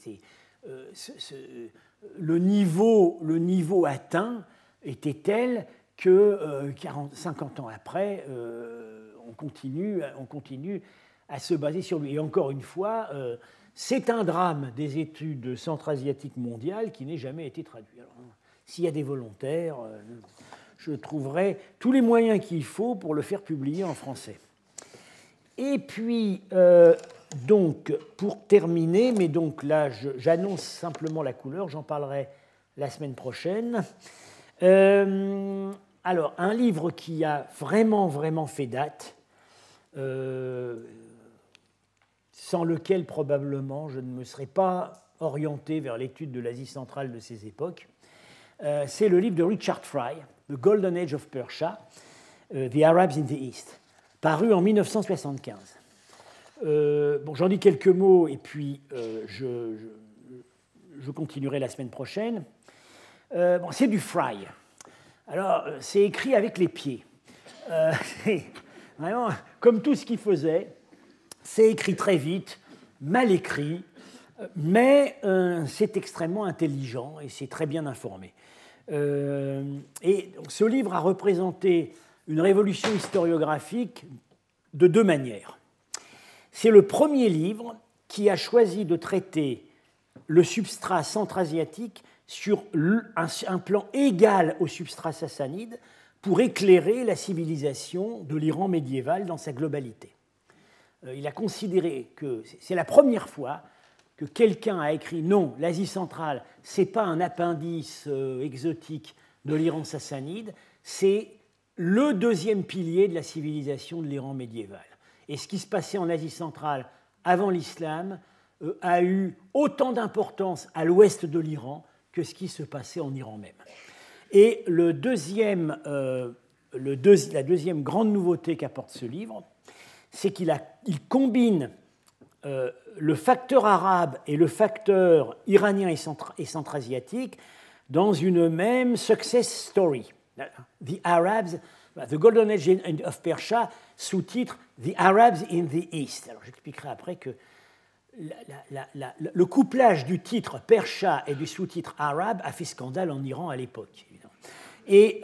Le niveau atteint était tel que 50 ans après, on continue à se baser sur lui. Et encore une fois, c'est un drame des études centra-asiatiques mondiales qui n'ait jamais été traduit. Alors, s'il y a des volontaires, je trouverai tous les moyens qu'il faut pour le faire publier en français. Et puis, donc, pour terminer, mais donc là, j'annonce simplement la couleur, j'en parlerai la semaine prochaine. Alors, un livre qui a vraiment, vraiment fait date, sans lequel probablement je ne me serais pas orienté vers l'étude de l'Asie centrale de ces époques, c'est le livre de Richard Fry, The Golden Age of Persia, The Arabs in the East, paru en 1975. J'en dis quelques mots et puis je continuerai la semaine prochaine. C'est du Fry. Alors, c'est écrit avec les pieds. Vraiment, comme tout ce qu'il faisait, c'est écrit très vite, mal écrit, mais c'est extrêmement intelligent et c'est très bien informé. Et donc, ce livre a représenté une révolution historiographique de deux manières. C'est le premier livre qui a choisi de traiter le substrat centra-asiatique sur un plan égal au substrat sassanide pour éclairer la civilisation de l'Iran médiéval dans sa globalité. Il a considéré que c'est la première fois que quelqu'un a écrit « Non, l'Asie centrale, ce n'est pas un appendice exotique de l'Iran sassanide, c'est le deuxième pilier de la civilisation de l'Iran médiéval. » Et ce qui se passait en Asie centrale avant l'islam a eu autant d'importance à l'ouest de l'Iran que ce qui se passait en Iran même. Et la deuxième grande nouveauté qu'apporte ce livre, c'est qu'il combine le facteur arabe et le facteur iranien et centra-asiatique dans une même success story. The Arabs, The Golden Age of Persia, sous-titre The Arabs in the East. Alors j'expliquerai après que le couplage du titre Persia et du sous-titre arabe a fait scandale en Iran à l'époque. Et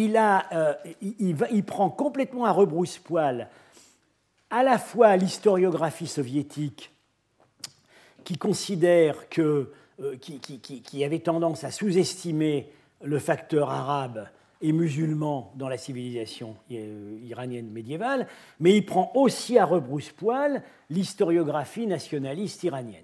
il prend complètement à rebrousse-poil à la fois l'historiographie soviétique qui considère qui avait tendance à sous-estimer le facteur arabe et musulmans dans la civilisation iranienne médiévale, mais il prend aussi à rebrousse-poil l'historiographie nationaliste iranienne.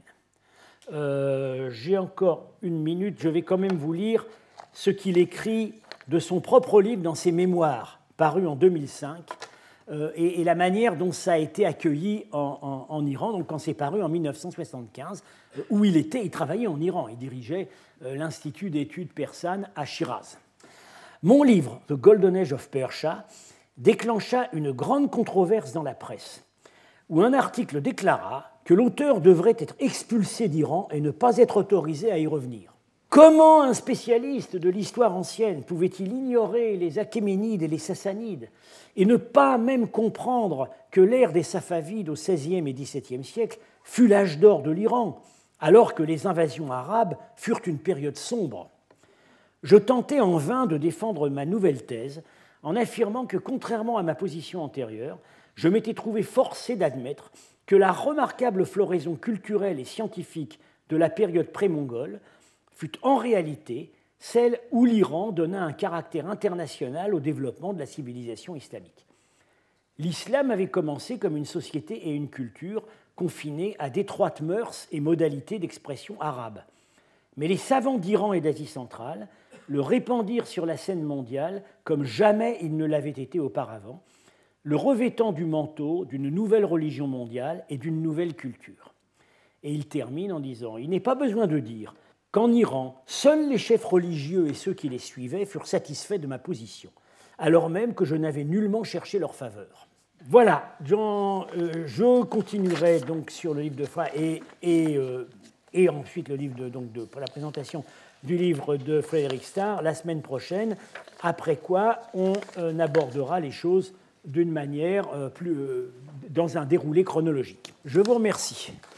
J'ai encore une minute, je vais quand même vous lire ce qu'il écrit de son propre livre dans ses mémoires, paru en 2005, et la manière dont ça a été accueilli en Iran, donc quand c'est paru en 1975, où il travaillait en Iran, il dirigeait l'Institut d'études persanes à Shiraz. Mon livre, The Golden Age of Persia, déclencha une grande controverse dans la presse, où un article déclara que l'auteur devrait être expulsé d'Iran et ne pas être autorisé à y revenir. Comment un spécialiste de l'histoire ancienne pouvait-il ignorer les Achéménides et les Sassanides et ne pas même comprendre que l'ère des Safavides au XVIe et XVIIe siècle fut l'âge d'or de l'Iran, alors que les invasions arabes furent une période sombre? Je tentais en vain de défendre ma nouvelle thèse en affirmant que, contrairement à ma position antérieure, je m'étais trouvé forcé d'admettre que la remarquable floraison culturelle et scientifique de la période pré-mongole fut en réalité celle où l'Iran donna un caractère international au développement de la civilisation islamique. L'islam avait commencé comme une société et une culture confinées à d'étroites mœurs et modalités d'expression arabes. Mais les savants d'Iran et d'Asie centrale le répandirent sur la scène mondiale comme jamais il ne l'avait été auparavant, le revêtant du manteau d'une nouvelle religion mondiale et d'une nouvelle culture. Et il termine en disant « Il n'est pas besoin de dire qu'en Iran, seuls les chefs religieux et ceux qui les suivaient furent satisfaits de ma position, alors même que je n'avais nullement cherché leur faveur. » Voilà, je continuerai donc sur le livre de Frey et ensuite le livre pour la présentation du livre de Frédéric Starr la semaine prochaine, après quoi on abordera les choses d'une manière dans un déroulé chronologique. Je vous remercie.